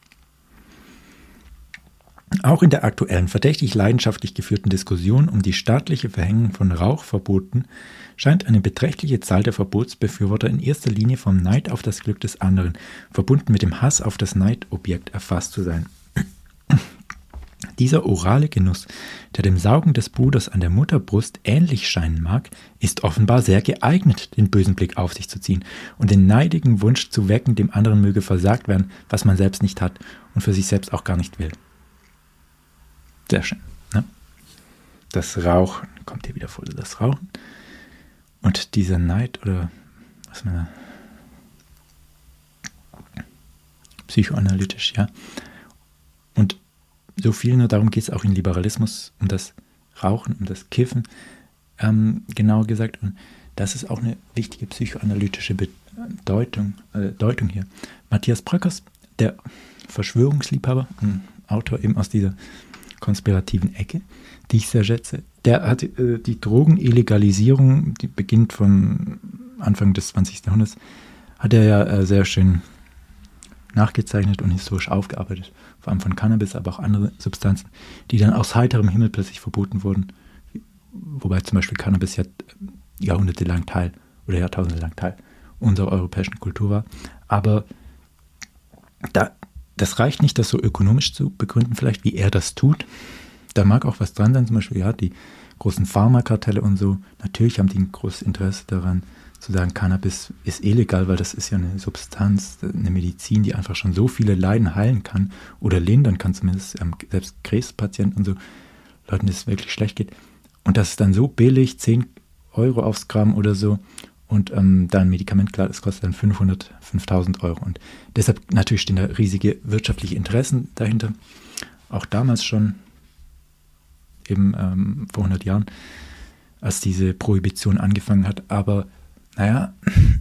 Auch in der aktuellen verdächtig leidenschaftlich geführten Diskussion um die staatliche Verhängung von Rauchverboten scheint eine beträchtliche Zahl der Verbotsbefürworter in erster Linie vom Neid auf das Glück des anderen, verbunden mit dem Hass auf das Neidobjekt, erfasst zu sein. Dieser orale Genuss, der dem Saugen des Bruders an der Mutterbrust ähnlich scheinen mag, ist offenbar sehr geeignet, den bösen Blick auf sich zu ziehen und den neidigen Wunsch zu wecken, dem anderen möge versagt werden, was man selbst nicht hat und für sich selbst auch gar nicht will. Sehr schön. Ne? Das Rauchen, kommt hier wieder vor, das Rauchen. Und dieser Neid oder was man da, psychoanalytisch, ja. Und so viel nur darum geht es auch im Liberalismus, um das Rauchen, um das Kiffen, genauer gesagt. Und das ist auch eine wichtige psychoanalytische Deutung hier. Matthias Bröckers, der Verschwörungsliebhaber, ein Autor eben aus dieser konspirativen Ecke, die ich sehr schätze, der hat die Drogenillegalisierung, die beginnt von Anfang des 20. Jahrhunderts, hat er ja sehr schön nachgezeichnet und historisch aufgearbeitet, vor allem von Cannabis, aber auch andere Substanzen, die dann aus heiterem Himmel plötzlich verboten wurden, wobei zum Beispiel Cannabis ja jahrhundertelang Teil oder jahrtausendelang Teil unserer europäischen Kultur war. Aber das reicht nicht, das so ökonomisch zu begründen, vielleicht wie er das tut. Da mag auch was dran sein, zum Beispiel, ja, die großen Pharmakartelle und so, natürlich haben die ein großes Interesse daran, zu sagen, Cannabis ist illegal, weil das ist ja eine Substanz, eine Medizin, die einfach schon so viele Leiden heilen kann oder lindern kann, zumindest selbst Krebspatienten und so, Leuten, denen es wirklich schlecht geht. Und das ist dann so billig, 10 Euro aufs Gramm oder so, und da ein Medikament, klar, das kostet dann 5.000 Euro. Und deshalb natürlich stehen da riesige wirtschaftliche Interessen dahinter. Auch damals schon, eben vor 100 Jahren, als diese Prohibition angefangen hat. Aber naja,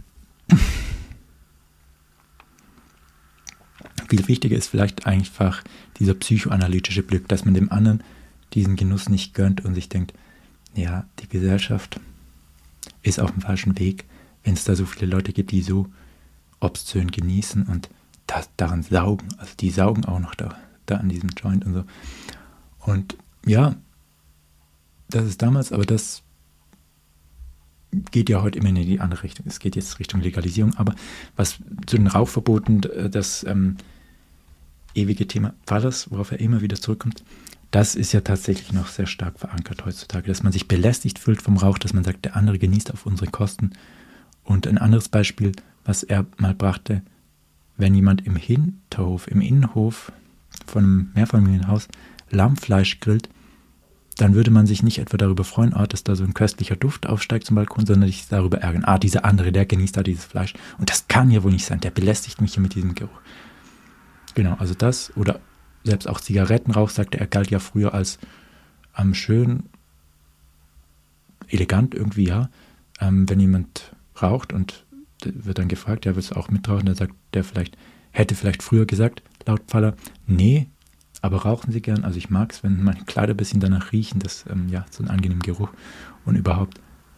viel wichtiger ist vielleicht einfach dieser psychoanalytische Blick, dass man dem anderen diesen Genuss nicht gönnt und sich denkt, ja, die Gesellschaft ist auf dem falschen Weg, wenn es da so viele Leute gibt, die so obszön genießen und daran saugen. Also die saugen auch noch da an diesem Joint und so. Und ja, das ist damals, aber das geht ja heute immer in die andere Richtung. Es geht jetzt Richtung Legalisierung, aber was zu den Rauchverboten, das ewige Thema Fallers, worauf er immer wieder zurückkommt, das ist ja tatsächlich noch sehr stark verankert heutzutage, dass man sich belästigt fühlt vom Rauch, dass man sagt, der andere genießt auf unsere Kosten. Und ein anderes Beispiel, was er mal brachte, wenn jemand im Innenhof von einem Mehrfamilienhaus Lammfleisch grillt, dann würde man sich nicht etwa darüber freuen, dass da so ein köstlicher Duft aufsteigt zum Balkon, sondern sich darüber ärgern. Dieser andere, der genießt da dieses Fleisch. Und das kann ja wohl nicht sein, der belästigt mich hier mit diesem Geruch. Genau, also das, oder selbst auch Zigarettenrauch, sagte er, galt ja früher als schön, elegant irgendwie, ja. Wenn jemand raucht und wird dann gefragt, ja, willst du auch mitrauchen? Dann sagt der hätte vielleicht früher gesagt, laut Pfaller, nee, aber rauchen Sie gern? Also ich mag es, wenn meine Kleider ein bisschen danach riechen, das, so einen angenehmen Geruch und überhaupt,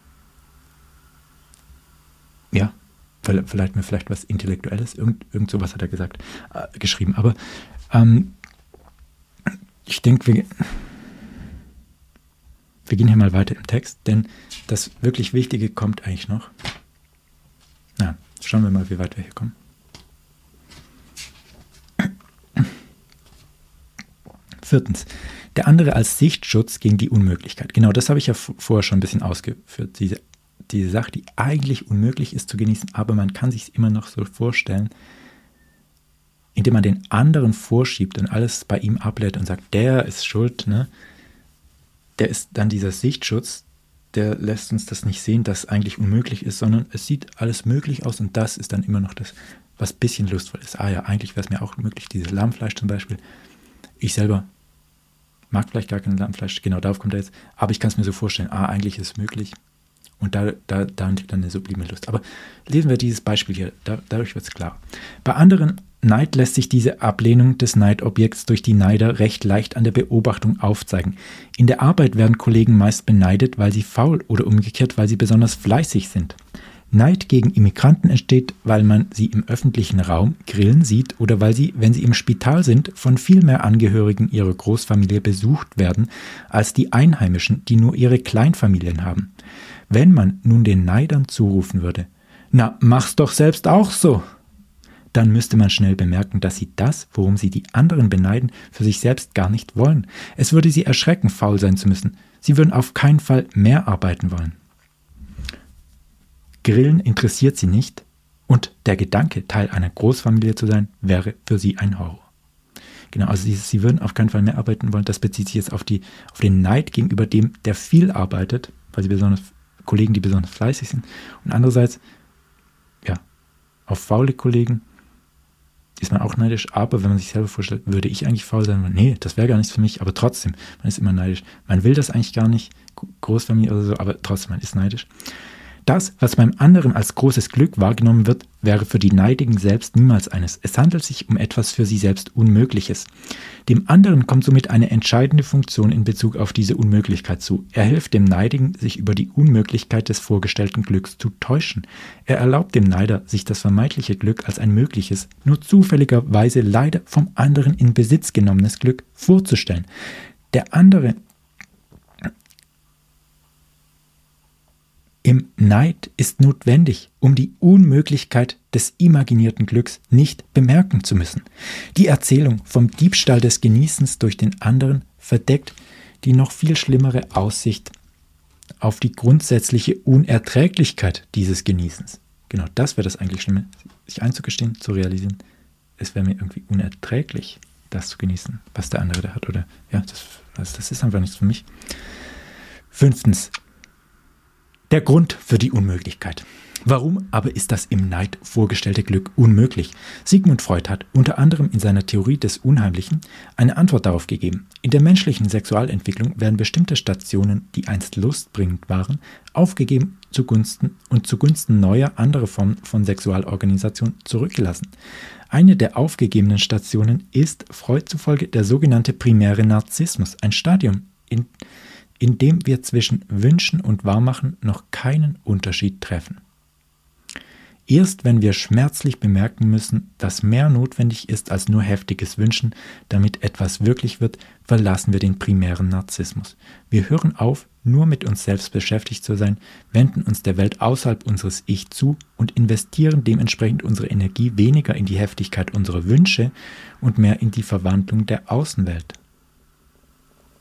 ja, vielleicht was Intellektuelles, irgend sowas hat er geschrieben, aber ich denke, wir gehen hier mal weiter im Text, denn das wirklich Wichtige kommt eigentlich noch. Na, schauen wir mal, wie weit wir hier kommen. Viertens, der andere als Sichtschutz gegen die Unmöglichkeit. Genau, das habe ich ja vorher schon ein bisschen ausgeführt. Diese Sache, die eigentlich unmöglich ist zu genießen, aber man kann sich es immer noch so vorstellen, indem man den anderen vorschiebt und alles bei ihm ablädt und sagt, der ist schuld, ne? Der ist dann dieser Sichtschutz, der lässt uns das nicht sehen, dass eigentlich unmöglich ist, sondern es sieht alles möglich aus und das ist dann immer noch das, was ein bisschen lustvoll ist. Ja, eigentlich wäre es mir auch möglich, dieses Lammfleisch zum Beispiel. Ich selber mag vielleicht gar kein Lammfleisch, genau darauf kommt er jetzt, aber ich kann es mir so vorstellen, eigentlich ist es möglich und da liegt dann eine sublime Lust. Aber lesen wir dieses Beispiel hier, dadurch wird es klar. Bei anderen Neid lässt sich diese Ablehnung des Neidobjekts durch die Neider recht leicht an der Beobachtung aufzeigen. In der Arbeit werden Kollegen meist beneidet, weil sie faul oder umgekehrt, weil sie besonders fleißig sind. Neid gegen Immigranten entsteht, weil man sie im öffentlichen Raum grillen sieht oder weil sie, wenn sie im Spital sind, von viel mehr Angehörigen ihrer Großfamilie besucht werden, als die Einheimischen, die nur ihre Kleinfamilien haben. Wenn man nun den Neidern zurufen würde, na, mach's doch selbst auch so, dann müsste man schnell bemerken, dass sie das, worum sie die anderen beneiden, für sich selbst gar nicht wollen. Es würde sie erschrecken, faul sein zu müssen. Sie würden auf keinen Fall mehr arbeiten wollen. Grillen interessiert sie nicht und der Gedanke, Teil einer Großfamilie zu sein, wäre für sie ein Horror. Genau, also sie würden auf keinen Fall mehr arbeiten wollen. Das bezieht sich jetzt auf den Neid gegenüber dem, der viel arbeitet, weil sie besonders Kollegen, die besonders fleißig sind. Und andererseits, ja, auf faule Kollegen ist man auch neidisch, aber wenn man sich selber vorstellt, würde ich eigentlich faul sein? Nee, das wäre gar nichts für mich, aber trotzdem, man ist immer neidisch. Man will das eigentlich gar nicht, Großfamilie oder so, aber trotzdem, man ist neidisch. Das, was beim anderen als großes Glück wahrgenommen wird, wäre für die Neidigen selbst niemals eines. Es handelt sich um etwas für sie selbst Unmögliches. Dem anderen kommt somit eine entscheidende Funktion in Bezug auf diese Unmöglichkeit zu. Er hilft dem Neidigen, sich über die Unmöglichkeit des vorgestellten Glücks zu täuschen. Er erlaubt dem Neider, sich das vermeintliche Glück als ein mögliches, nur zufälligerweise leider vom anderen in Besitz genommenes Glück vorzustellen. Der andere im Neid ist notwendig, um die Unmöglichkeit des imaginierten Glücks nicht bemerken zu müssen. Die Erzählung vom Diebstahl des Genießens durch den anderen verdeckt die noch viel schlimmere Aussicht auf die grundsätzliche Unerträglichkeit dieses Genießens. Genau, das wäre das eigentlich Schlimme, sich einzugestehen, zu realisieren, es wäre mir irgendwie unerträglich, das zu genießen, was der andere da hat. Oder ja, das ist einfach nichts für mich. 5. Der Grund für die Unmöglichkeit. Warum aber ist das im Neid vorgestellte Glück unmöglich? Sigmund Freud hat unter anderem in seiner Theorie des Unheimlichen eine Antwort darauf gegeben. In der menschlichen Sexualentwicklung werden bestimmte Stationen, die einst lustbringend waren, aufgegeben zugunsten neuer, anderer Formen von Sexualorganisation zurückgelassen. Eine der aufgegebenen Stationen ist Freud zufolge der sogenannte primäre Narzissmus, ein Stadium, in dem wir zwischen Wünschen und Wahrmachen noch keinen Unterschied treffen. Erst wenn wir schmerzlich bemerken müssen, dass mehr notwendig ist als nur heftiges Wünschen, damit etwas wirklich wird, verlassen wir den primären Narzissmus. Wir hören auf, nur mit uns selbst beschäftigt zu sein, wenden uns der Welt außerhalb unseres Ich zu und investieren dementsprechend unsere Energie weniger in die Heftigkeit unserer Wünsche und mehr in die Verwandlung der Außenwelt.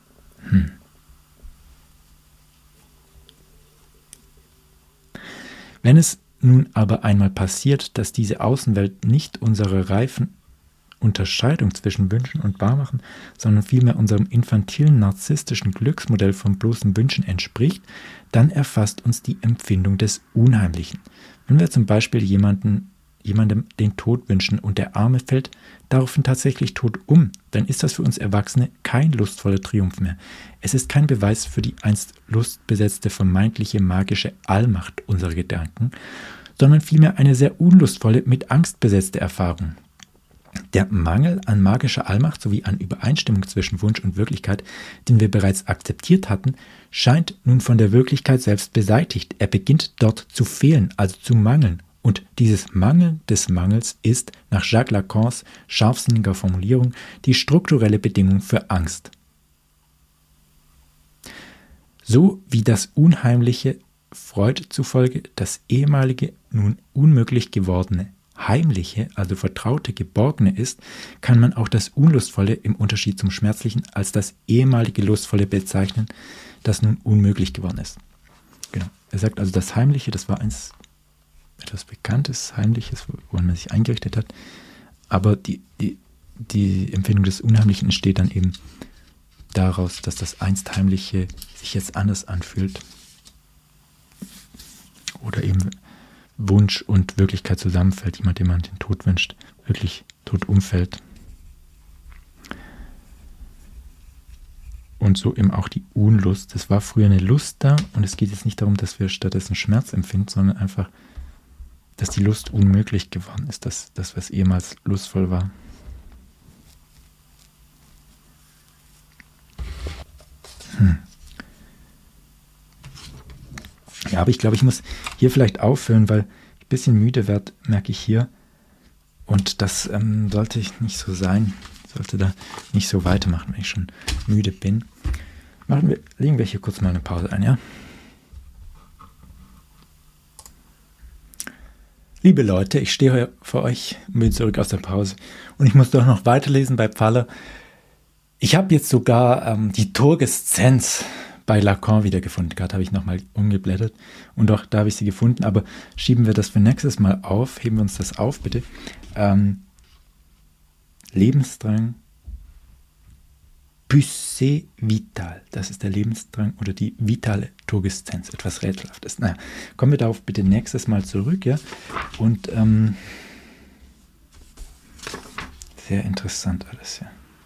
Wenn es nun aber einmal passiert, dass diese Außenwelt nicht unserer reifen Unterscheidung zwischen Wünschen und Wahrmachen, sondern vielmehr unserem infantilen, narzisstischen Glücksmodell von bloßen Wünschen entspricht, dann erfasst uns die Empfindung des Unheimlichen. Wenn wir zum Beispiel jemandem den Tod wünschen und der Arme fällt daraufhin tatsächlich tot um, dann ist das für uns Erwachsene kein lustvoller Triumph mehr. Es ist kein Beweis für die einst lustbesetzte vermeintliche magische Allmacht unserer Gedanken, sondern vielmehr eine sehr unlustvolle, mit Angst besetzte Erfahrung. Der Mangel an magischer Allmacht sowie an Übereinstimmung zwischen Wunsch und Wirklichkeit, den wir bereits akzeptiert hatten, scheint nun von der Wirklichkeit selbst beseitigt. Er beginnt dort zu fehlen, also zu mangeln. Und dieses Mangeln des Mangels ist, nach Jacques Lacans scharfsinniger Formulierung, die strukturelle Bedingung für Angst. So wie das Unheimliche Freud zufolge das ehemalige, nun unmöglich gewordene Heimliche, also Vertraute, Geborgene ist, kann man auch das Unlustvolle im Unterschied zum Schmerzlichen als das ehemalige Lustvolle bezeichnen, das nun unmöglich geworden ist. Genau. Er sagt also, das Heimliche, das war etwas Bekanntes, Heimliches, woran man sich eingerichtet hat, aber die Empfindung des Unheimlichen entsteht dann eben daraus, dass das einst Heimliche sich jetzt anders anfühlt oder eben Wunsch und Wirklichkeit zusammenfällt, jemand, dem man den Tod wünscht, wirklich tot umfällt. Und so eben auch die Unlust. Es war früher eine Lust da und es geht jetzt nicht darum, dass wir stattdessen Schmerz empfinden, sondern einfach, dass die Lust unmöglich geworden ist, das, was ehemals lustvoll war. Ja, aber ich glaube, ich muss hier vielleicht aufhören, weil ich ein bisschen müde werde, merke ich hier. Und das sollte nicht so sein. Ich sollte da nicht so weitermachen, wenn ich schon müde bin. Legen wir hier kurz mal eine Pause ein, ja? Liebe Leute, ich stehe hier vor euch und bin zurück aus der Pause. Und ich muss doch noch weiterlesen bei Pfaller. Ich habe jetzt sogar die Turgeszenz bei Lacan wiedergefunden. Gerade habe ich nochmal umgeblättert und auch da habe ich sie gefunden, aber schieben wir das für nächstes Mal auf, heben wir uns das auf, bitte. Lebensdrang, Poussée vitale, das ist der Lebensdrang oder die vitale Turgeszenz, etwas Rätselhaftes. Naja, kommen wir darauf bitte nächstes Mal zurück, ja, und sehr interessant alles,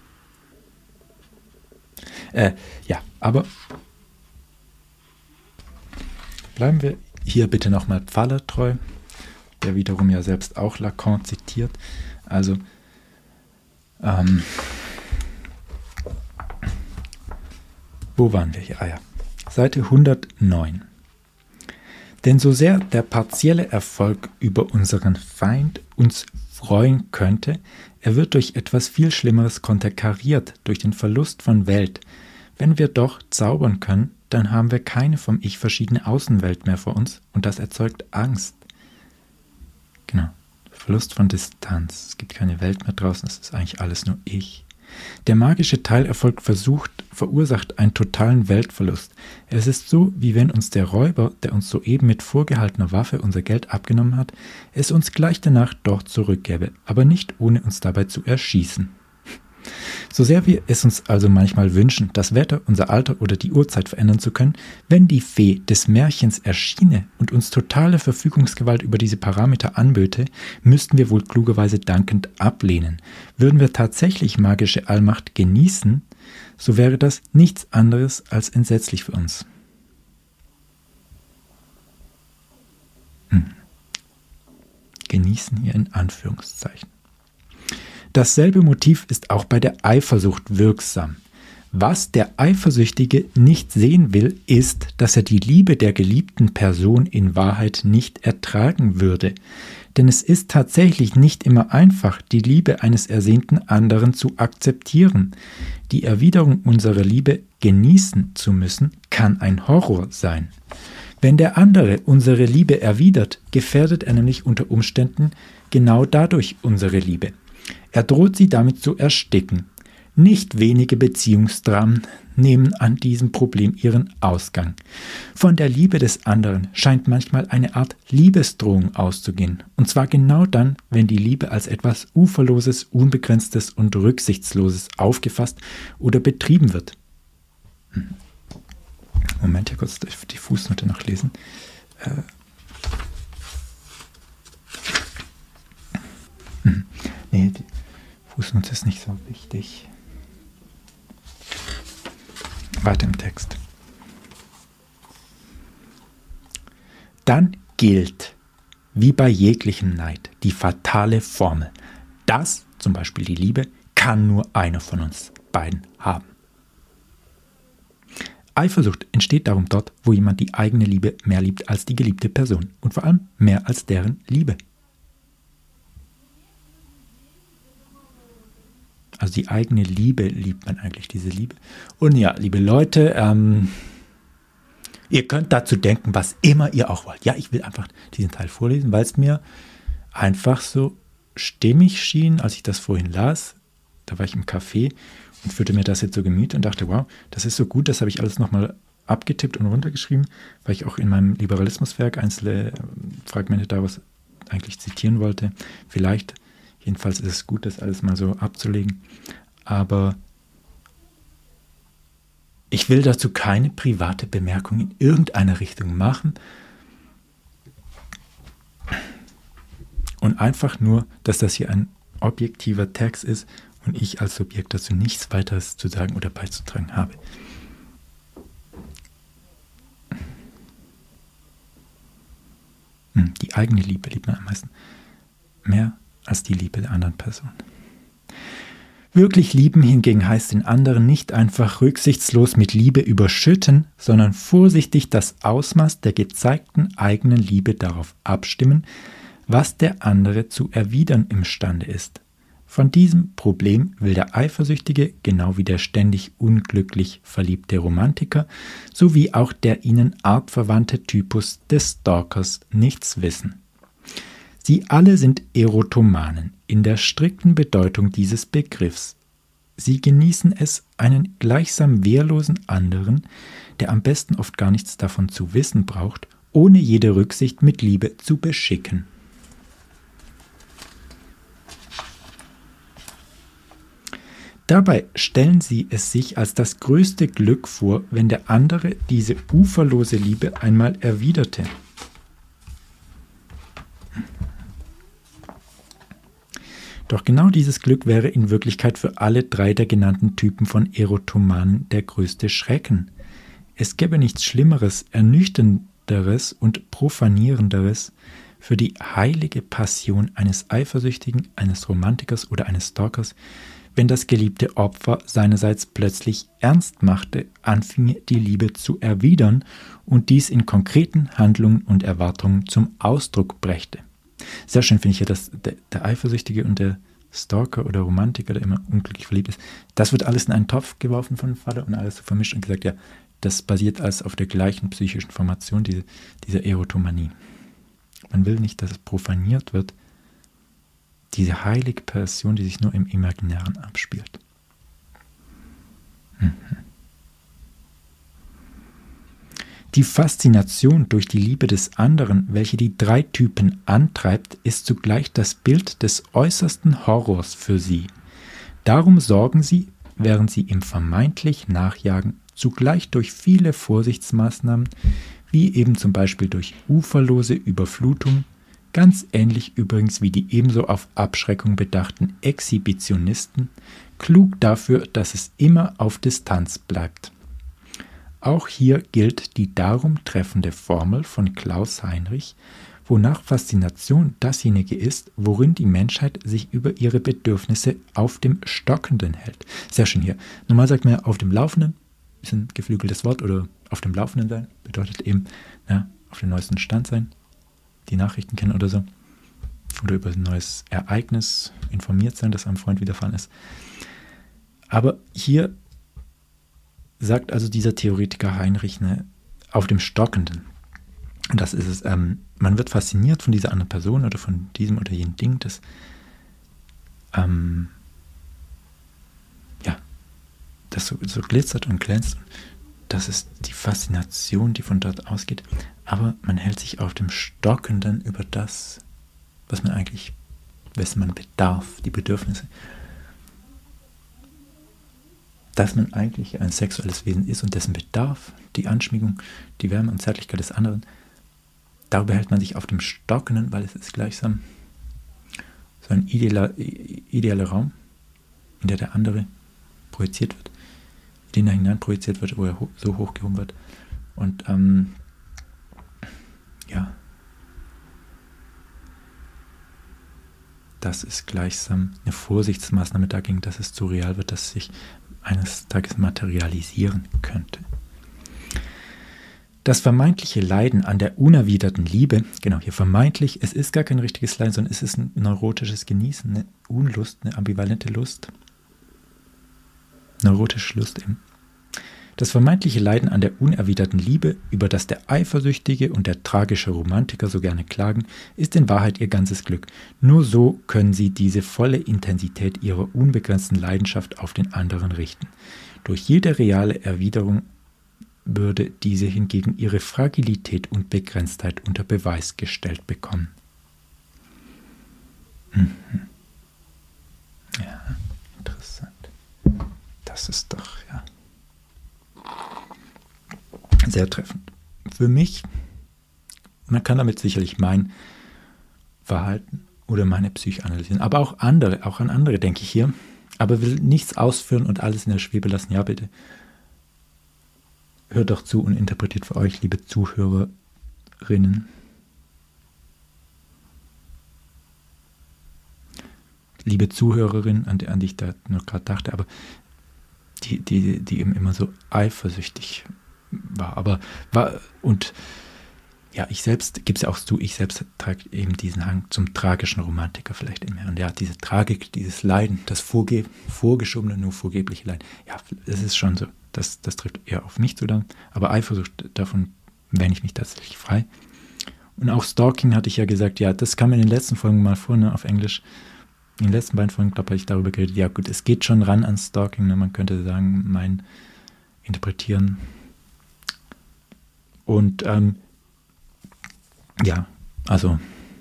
ja. Ja, aber bleiben wir hier bitte nochmal Pfaller treu, der wiederum ja selbst auch Lacan zitiert. Also, wo waren wir hier? Ah ja, Seite 109. Denn so sehr der partielle Erfolg über unseren Feind uns freuen könnte, er wird durch etwas viel Schlimmeres konterkariert, durch den Verlust von Welt. Wenn wir doch zaubern können, dann haben wir keine vom Ich verschiedene Außenwelt mehr vor uns und das erzeugt Angst. Genau, Verlust von Distanz. Es gibt keine Welt mehr draußen, es ist eigentlich alles nur ich. Der magische Teilerfolg verursacht einen totalen Weltverlust. Es ist so, wie wenn uns der Räuber, der uns soeben mit vorgehaltener Waffe unser Geld abgenommen hat, es uns gleich danach dort zurückgäbe, aber nicht ohne uns dabei zu erschießen. So sehr wir es uns also manchmal wünschen, das Wetter, unser Alter oder die Uhrzeit verändern zu können, wenn die Fee des Märchens erschiene und uns totale Verfügungsgewalt über diese Parameter anböte, müssten wir wohl klugerweise dankend ablehnen. Würden wir tatsächlich magische Allmacht genießen, so wäre das nichts anderes als entsetzlich für uns. Genießen hier in Anführungszeichen. Dasselbe Motiv ist auch bei der Eifersucht wirksam. Was der Eifersüchtige nicht sehen will, ist, dass er die Liebe der geliebten Person in Wahrheit nicht ertragen würde. Denn es ist tatsächlich nicht immer einfach, die Liebe eines ersehnten anderen zu akzeptieren. Die Erwiderung unserer Liebe genießen zu müssen, kann ein Horror sein. Wenn der andere unsere Liebe erwidert, gefährdet er nämlich unter Umständen genau dadurch unsere Liebe. Er droht sie damit zu ersticken. Nicht wenige Beziehungsdramen nehmen an diesem Problem ihren Ausgang. Von der Liebe des anderen scheint manchmal eine Art Liebesdrohung auszugehen. Und zwar genau dann, wenn die Liebe als etwas Uferloses, Unbegrenztes und Rücksichtsloses aufgefasst oder betrieben wird. Moment, hier kurz die Fußnote nachlesen. Nee, die Fußnote ist nicht so wichtig. Weiter im Text. Dann gilt, wie bei jeglichem Neid, die fatale Formel. Das, zum Beispiel die Liebe, kann nur einer von uns beiden haben. Eifersucht entsteht darum dort, wo jemand die eigene Liebe mehr liebt als die geliebte Person und vor allem mehr als deren Liebe. Also die eigene Liebe liebt man eigentlich, diese Liebe. Und ja, liebe Leute, ihr könnt dazu denken, was immer ihr auch wollt. Ja, ich will einfach diesen Teil vorlesen, weil es mir einfach so stimmig schien, als ich das vorhin las. Da war ich im Café und führte mir das jetzt so Gemüte und dachte, wow, das ist so gut, das habe ich alles nochmal abgetippt und runtergeschrieben, weil ich auch in meinem Liberalismuswerk einzelne Fragmente daraus eigentlich zitieren wollte. Vielleicht, jedenfalls ist es gut, das alles mal so abzulegen. Aber ich will dazu keine private Bemerkung in irgendeiner Richtung machen. Und einfach nur, dass das hier ein objektiver Text ist und ich als Subjekt dazu nichts weiteres zu sagen oder beizutragen habe. Die eigene Liebe liebt man am meisten. Mehr als die Liebe der anderen Person. Wirklich lieben hingegen heißt den anderen nicht einfach rücksichtslos mit Liebe überschütten, sondern vorsichtig das Ausmaß der gezeigten eigenen Liebe darauf abstimmen, was der andere zu erwidern imstande ist. Von diesem Problem will der Eifersüchtige, genau wie der ständig unglücklich verliebte Romantiker, sowie auch der ihnen artverwandte Typus des Stalkers nichts wissen. Sie alle sind Erotomanen in der strikten Bedeutung dieses Begriffs. Sie genießen es, einen gleichsam wehrlosen anderen, der am besten oft gar nichts davon zu wissen braucht, ohne jede Rücksicht mit Liebe zu beschicken. Dabei stellen sie es sich als das größte Glück vor, wenn der andere diese uferlose Liebe einmal erwiderte. Doch genau dieses Glück wäre in Wirklichkeit für alle drei der genannten Typen von Erotomanen der größte Schrecken. Es gäbe nichts Schlimmeres, Ernüchternderes und Profanierenderes für die heilige Passion eines Eifersüchtigen, eines Romantikers oder eines Stalkers, wenn das geliebte Opfer seinerseits plötzlich ernst machte, anfinge, die Liebe zu erwidern und dies in konkreten Handlungen und Erwartungen zum Ausdruck brächte. Sehr schön finde ich ja, dass der Eifersüchtige und der Stalker oder Romantiker, der immer unglücklich verliebt ist, das wird alles in einen Topf geworfen von dem Vater und alles so vermischt und gesagt, ja, das basiert alles auf der gleichen psychischen Formation, dieser Erotomanie. Man will nicht, dass es profaniert wird, diese heilige Passion, die sich nur im Imaginären abspielt. Die Faszination durch die Liebe des anderen, welche die drei Typen antreibt, ist zugleich das Bild des äußersten Horrors für sie. Darum sorgen sie, während sie ihm vermeintlich nachjagen, zugleich durch viele Vorsichtsmaßnahmen, wie eben zum Beispiel durch uferlose Überflutung, ganz ähnlich übrigens wie die ebenso auf Abschreckung bedachten Exhibitionisten, klug dafür, dass es immer auf Distanz bleibt. Auch hier gilt die darum treffende Formel von Klaus Heinrich, wonach Faszination dasjenige ist, worin die Menschheit sich über ihre Bedürfnisse auf dem Stockenden hält. Sehr schön hier. Normal sagt man ja auf dem Laufenden, ist ein geflügeltes Wort, oder auf dem Laufenden sein, bedeutet eben auf dem neuesten Stand sein, die Nachrichten kennen oder so, oder über ein neues Ereignis informiert sein, das einem Freund widerfahren ist. Aber hier sagt also dieser Theoretiker Heinrich, auf dem Stockenden. Und das ist es, man wird fasziniert von dieser anderen Person oder von diesem oder jenem Ding, das das so glitzert und glänzt. Das ist die Faszination, die von dort ausgeht. Aber man hält sich auf dem Stockenden über das, was man eigentlich, wessen man bedarf, die Bedürfnisse. Dass man eigentlich ein sexuelles Wesen ist und dessen Bedarf, die Anschmiegung, die Wärme und Zärtlichkeit des anderen, darüber hält man sich auf dem Stockenden, weil es ist gleichsam so ein idealer Raum, in der andere projiziert wird, in den er hinein projiziert wird, wo er so hochgehoben wird. Und das ist gleichsam eine Vorsichtsmaßnahme dagegen, dass es zu real wird, dass es sich eines Tages materialisieren könnte. Das vermeintliche Leiden an der unerwiderten Liebe, genau hier vermeintlich, es ist gar kein richtiges Leiden, sondern es ist ein neurotisches Genießen, eine Unlust, eine ambivalente Lust. Neurotische Lust eben. Das vermeintliche Leiden an der unerwiderten Liebe, über das der eifersüchtige und der tragische Romantiker so gerne klagen, ist in Wahrheit ihr ganzes Glück. Nur so können sie diese volle Intensität ihrer unbegrenzten Leidenschaft auf den anderen richten. Durch jede reale Erwiderung würde diese hingegen ihre Fragilität und Begrenztheit unter Beweis gestellt bekommen. Ja, interessant. Das ist doch, ja, sehr treffend. Für mich, man kann damit sicherlich mein Verhalten oder meine Psyche analysieren, aber auch an andere denke ich hier, aber will nichts ausführen und alles in der Schwebe lassen. Ja, bitte. Hört doch zu und interpretiert für euch, liebe Zuhörerinnen. Liebe Zuhörerin, an die ich da noch gerade dachte, aber die eben immer so eifersüchtig war. Und ja, ich selbst, gibt es ja auch zu, ich selbst trage eben diesen Hang zum tragischen Romantiker vielleicht in mir. Und ja, diese Tragik, dieses Leiden, das vorgeschobene, nur vorgebliche Leiden, ja, es ist schon so. Das trifft eher auf mich zu dann, aber Eifersucht, davon wende ich mich tatsächlich frei. Und auch Stalking hatte ich ja gesagt, ja, das kam in den letzten Folgen mal vor, ne, auf Englisch. In den letzten beiden Folgen, glaube ich, habe ich darüber geredet, ja gut, es geht schon ran an Stalking, ne, man könnte sagen, mein Interpretieren. Und ja, also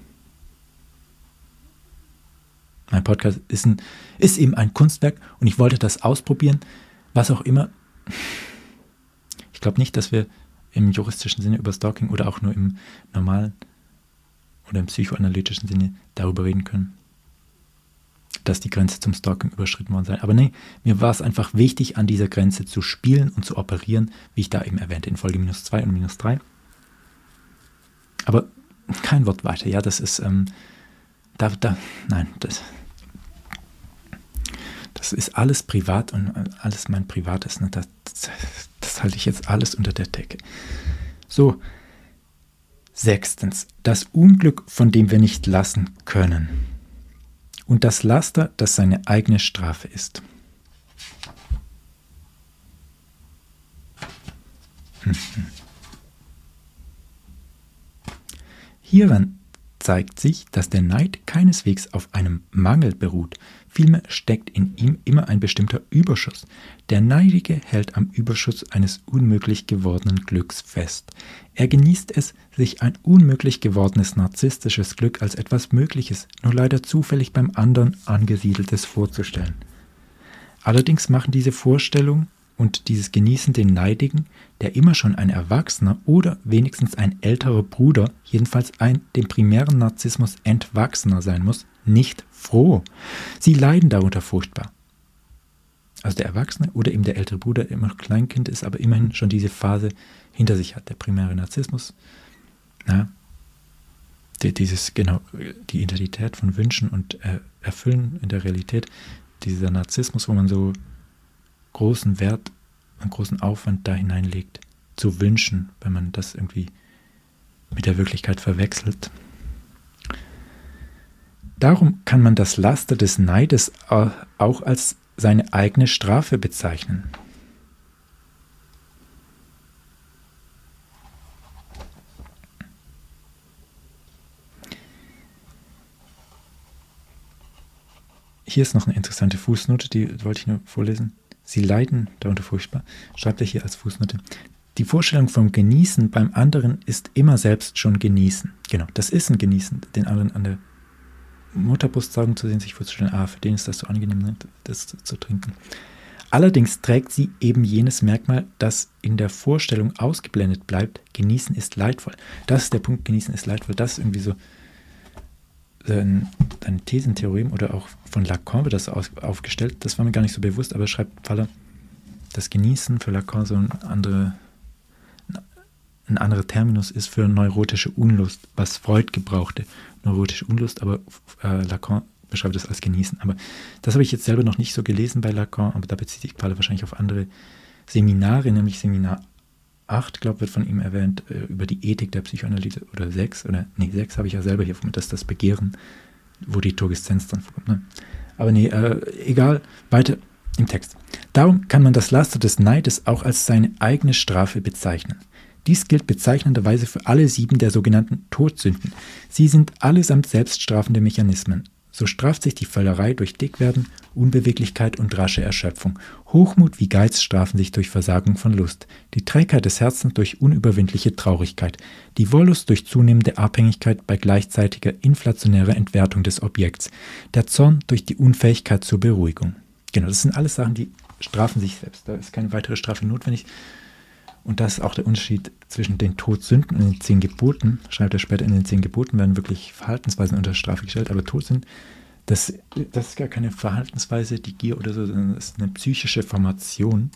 mein Podcast ist eben ein Kunstwerk und ich wollte das ausprobieren, was auch immer. Ich glaube nicht, dass wir im juristischen Sinne über Stalking oder auch nur im normalen oder im psychoanalytischen Sinne darüber reden können, dass die Grenze zum Stalking überschritten worden sei. Aber nee, mir war es einfach wichtig, an dieser Grenze zu spielen und zu operieren, wie ich da eben erwähnte, in Folge -2 und -3. Aber kein Wort weiter. Ja, das ist, nein, das ist alles privat und alles mein Privates. Ne? Das halte ich jetzt alles unter der Decke. So, 6. Das Unglück, von dem wir nicht lassen können. Und das Laster, das seine eigene Strafe ist. Hieran zeigt sich, dass der Neid keineswegs auf einem Mangel beruht, vielmehr steckt in ihm immer ein bestimmter Überschuss. Der Neidige hält am Überschuss eines unmöglich gewordenen Glücks fest. Er genießt es, sich ein unmöglich gewordenes narzisstisches Glück als etwas Mögliches, nur leider zufällig beim anderen Angesiedeltes vorzustellen. Allerdings machen diese Vorstellung und dieses Genießen den Neidigen, der immer schon ein Erwachsener oder wenigstens ein älterer Bruder, jedenfalls ein dem primären Narzissmus entwachsener sein muss, nicht froh. Sie leiden darunter furchtbar. Also der Erwachsene oder eben der ältere Bruder, der immer noch Kleinkind ist, aber immerhin schon diese Phase hinter sich hat, der primäre Narzissmus. Ja, die Identität von Wünschen und Erfüllen in der Realität, dieser Narzissmus, wo man so großen Wert und großen Aufwand da hineinlegt, zu wünschen, wenn man das irgendwie mit der Wirklichkeit verwechselt. Darum kann man das Laster des Neides auch als seine eigene Strafe bezeichnen. Hier ist noch eine interessante Fußnote, die wollte ich nur vorlesen. Sie leiden darunter furchtbar, schreibt er hier als Fußnote. Die Vorstellung vom Genießen beim anderen ist immer selbst schon Genießen. Genau, das ist ein Genießen, den anderen an der Mutterbrust saugen zu sehen, sich vorzustellen, für den ist das so angenehm, ne, das zu trinken. Allerdings trägt sie eben jenes Merkmal, das in der Vorstellung ausgeblendet bleibt, Genießen ist leidvoll. Das ist der Punkt, Genießen ist leidvoll. Das ist irgendwie so eine These, ein Theorem oder auch von Lacan wird das aufgestellt. Das war mir gar nicht so bewusst, aber schreibt Faller, das Genießen für Lacan so ein anderer Terminus ist für neurotische Unlust, was Freud gebrauchte. Neurotische Unlust, aber Lacan beschreibt das als Genießen. Aber das habe ich jetzt selber noch nicht so gelesen bei Lacan, aber da bezieht sich Faller wahrscheinlich auf andere Seminare, nämlich Seminar 8, glaube ich, wird von ihm erwähnt, über die Ethik der Psychoanalyse, oder 6 habe ich ja selber hier von mir, das ist das Begehren, wo die Turgeszenz dann vorkommt. Ne? Aber egal, weiter im Text. Darum kann man das Laster des Neides auch als seine eigene Strafe bezeichnen. Dies gilt bezeichnenderweise für alle 7 der sogenannten Todsünden. Sie sind allesamt selbststrafende Mechanismen. So straft sich die Völlerei durch Dickwerden, Unbeweglichkeit und rasche Erschöpfung. Hochmut wie Geiz strafen sich durch Versagung von Lust. Die Trägheit des Herzens durch unüberwindliche Traurigkeit. Die Wollust durch zunehmende Abhängigkeit bei gleichzeitiger inflationärer Entwertung des Objekts. Der Zorn durch die Unfähigkeit zur Beruhigung. Genau, das sind alles Sachen, die strafen sich selbst. Da ist keine weitere Strafe notwendig. Und das ist auch der Unterschied zwischen den Todsünden und den 10 Geboten. Schreibt er später, in den 10 Geboten werden wirklich Verhaltensweisen unter Strafe gestellt, aber Todsünden, das ist gar keine Verhaltensweise, die Gier oder so, sondern das ist eine psychische Formation,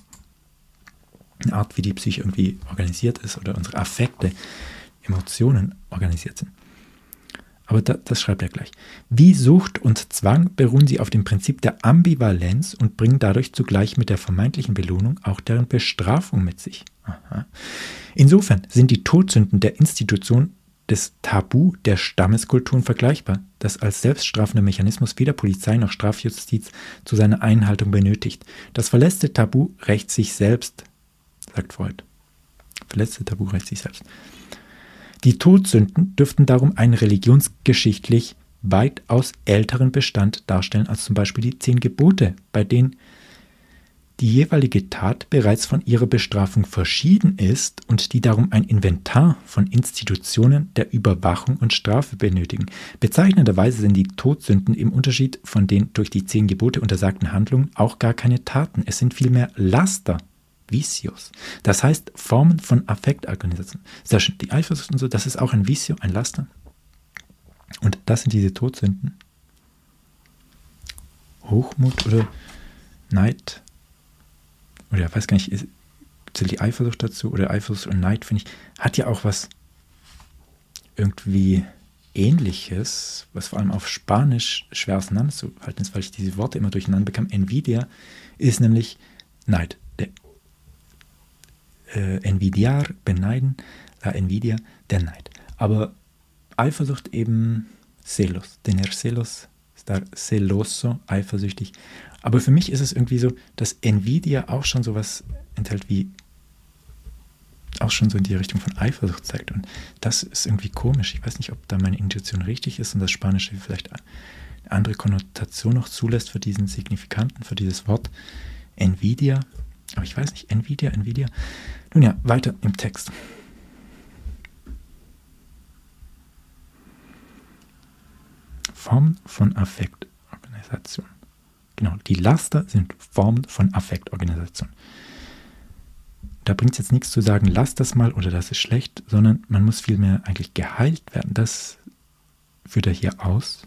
eine Art, wie die Psyche irgendwie organisiert ist oder unsere Affekte, Emotionen organisiert sind. Aber das schreibt er gleich. Wie Sucht und Zwang beruhen sie auf dem Prinzip der Ambivalenz und bringen dadurch zugleich mit der vermeintlichen Belohnung auch deren Bestrafung mit sich. Aha. Insofern sind die Todsünden der Institution des Tabu der Stammeskulturen vergleichbar, das als selbststrafender Mechanismus weder Polizei noch Strafjustiz zu seiner Einhaltung benötigt. Das verletzte Tabu rächt sich selbst, sagt Freud. Verletzte Tabu rächt sich selbst. Die Todsünden dürften darum einen religionsgeschichtlich weitaus älteren Bestand darstellen als zum Beispiel die 10 Gebote, bei denen die jeweilige Tat bereits von ihrer Bestrafung verschieden ist und die darum ein Inventar von Institutionen der Überwachung und Strafe benötigen. Bezeichnenderweise sind die Todsünden im Unterschied von den durch die 10 Gebote untersagten Handlungen auch gar keine Taten. Es sind vielmehr Laster. Vicios. Das heißt, Formen von Affektorganisation. Sehr schön. Die Eifersucht und so, das ist auch ein Vicio, ein Laster. Und das sind diese Todsünden. Hochmut oder Neid. Oder ich weiß gar nicht, zählt die Eifersucht dazu? Oder Eifersucht und Neid, finde ich, hat ja auch was irgendwie Ähnliches, was vor allem auf Spanisch schwer auseinanderzuhalten ist, weil ich diese Worte immer durcheinander bekam. Envidia ist nämlich Neid. Envidiar, beneiden, la envidia, der Neid. Aber Eifersucht eben celos, tener celos, estar celoso, eifersüchtig. Aber für mich ist es irgendwie so, dass Envidia auch schon sowas enthält wie, auch schon so in die Richtung von Eifersucht zeigt. Und das ist irgendwie komisch. Ich weiß nicht, ob da meine Intuition richtig ist und das Spanische vielleicht eine andere Konnotation noch zulässt für diesen Signifikanten, für dieses Wort Envidia. Aber ich weiß nicht, Envidia. Nun ja, weiter im Text. Formen von Affektorganisation. Genau, die Laster sind Formen von Affektorganisation. Da bringt es jetzt nichts zu sagen, lass das mal oder das ist schlecht, sondern man muss vielmehr eigentlich geheilt werden. Das führt er hier aus.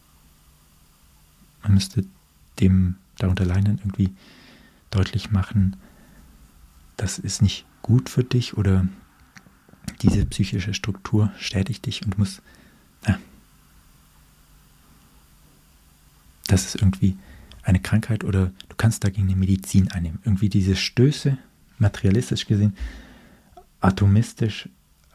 Man müsste dem darunter Leidenden irgendwie deutlich machen, das ist nicht gut für dich oder diese psychische Struktur schädigt dich und muss, das ist irgendwie eine Krankheit oder du kannst dagegen eine Medizin einnehmen. Irgendwie diese Stöße, materialistisch gesehen, atomistisch,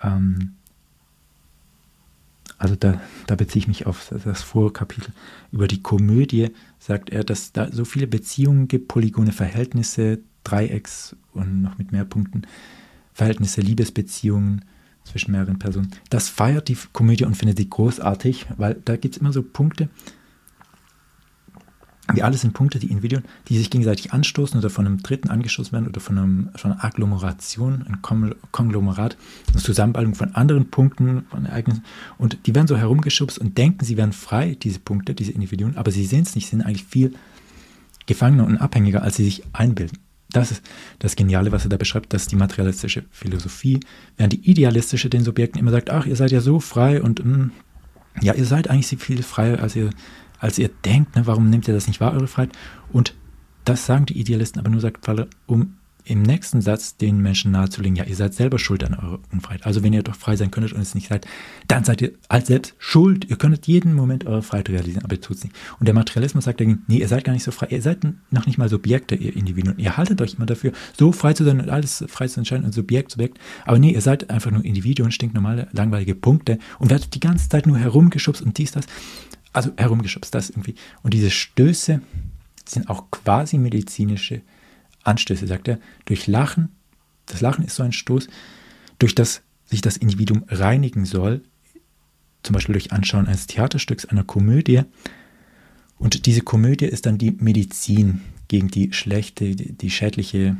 also da beziehe ich mich auf das Vorkapitel über die Komödie, sagt er, dass da so viele Beziehungen gibt, polygone Verhältnisse, Dreiecks und noch mit mehr Punkten, Verhältnisse, Liebesbeziehungen zwischen mehreren Personen. Das feiert die Komödie und findet sie großartig, weil da gibt es immer so Punkte, Wir alle sind Punkte, die Individuen, die sich gegenseitig anstoßen oder von einem Dritten angestoßen werden oder von einer Agglomeration, ein Konglomerat, eine Zusammenballung von anderen Punkten, von Ereignissen. Und die werden so herumgeschubst und denken, sie wären frei, diese Punkte, diese Individuen, aber sie sehen es nicht, sie sind eigentlich viel gefangener und abhängiger, als sie sich einbilden. Das ist das Geniale, was er da beschreibt, das ist die materialistische Philosophie, während die idealistische den Subjekten immer sagt, ach, ihr seid ja so frei und ja, ihr seid eigentlich viel freier, als ihr denkt, ne? Warum nehmt ihr das nicht wahr, eure Freiheit? Und das sagen die Idealisten, aber nur sagt Falle, um im nächsten Satz den Menschen nahezulegen, ja, ihr seid selber schuld an eurer Unfreiheit. Also wenn ihr doch frei sein könntet und es nicht seid, dann seid ihr als selbst schuld. Ihr könntet jeden Moment eure Freiheit realisieren, aber ihr tut es nicht. Und der Materialismus sagt dagegen, nee, ihr seid gar nicht so frei. Ihr seid noch nicht mal Subjekte, ihr Individuen. Ihr haltet euch immer dafür, so frei zu sein und alles frei zu entscheiden und Subjekt. Aber nee, ihr seid einfach nur Individuen, stinknormale, langweilige Punkte und werdet die ganze Zeit nur herumgeschubst und dies, das. Also herumgeschubst, das irgendwie. Und diese Stöße sind auch quasi medizinische Anstöße, sagt er, durch Lachen. Das Lachen ist so ein Stoß, durch das sich das Individuum reinigen soll, zum Beispiel durch Anschauen eines Theaterstücks, einer Komödie. Und diese Komödie ist dann die Medizin gegen die schädliche,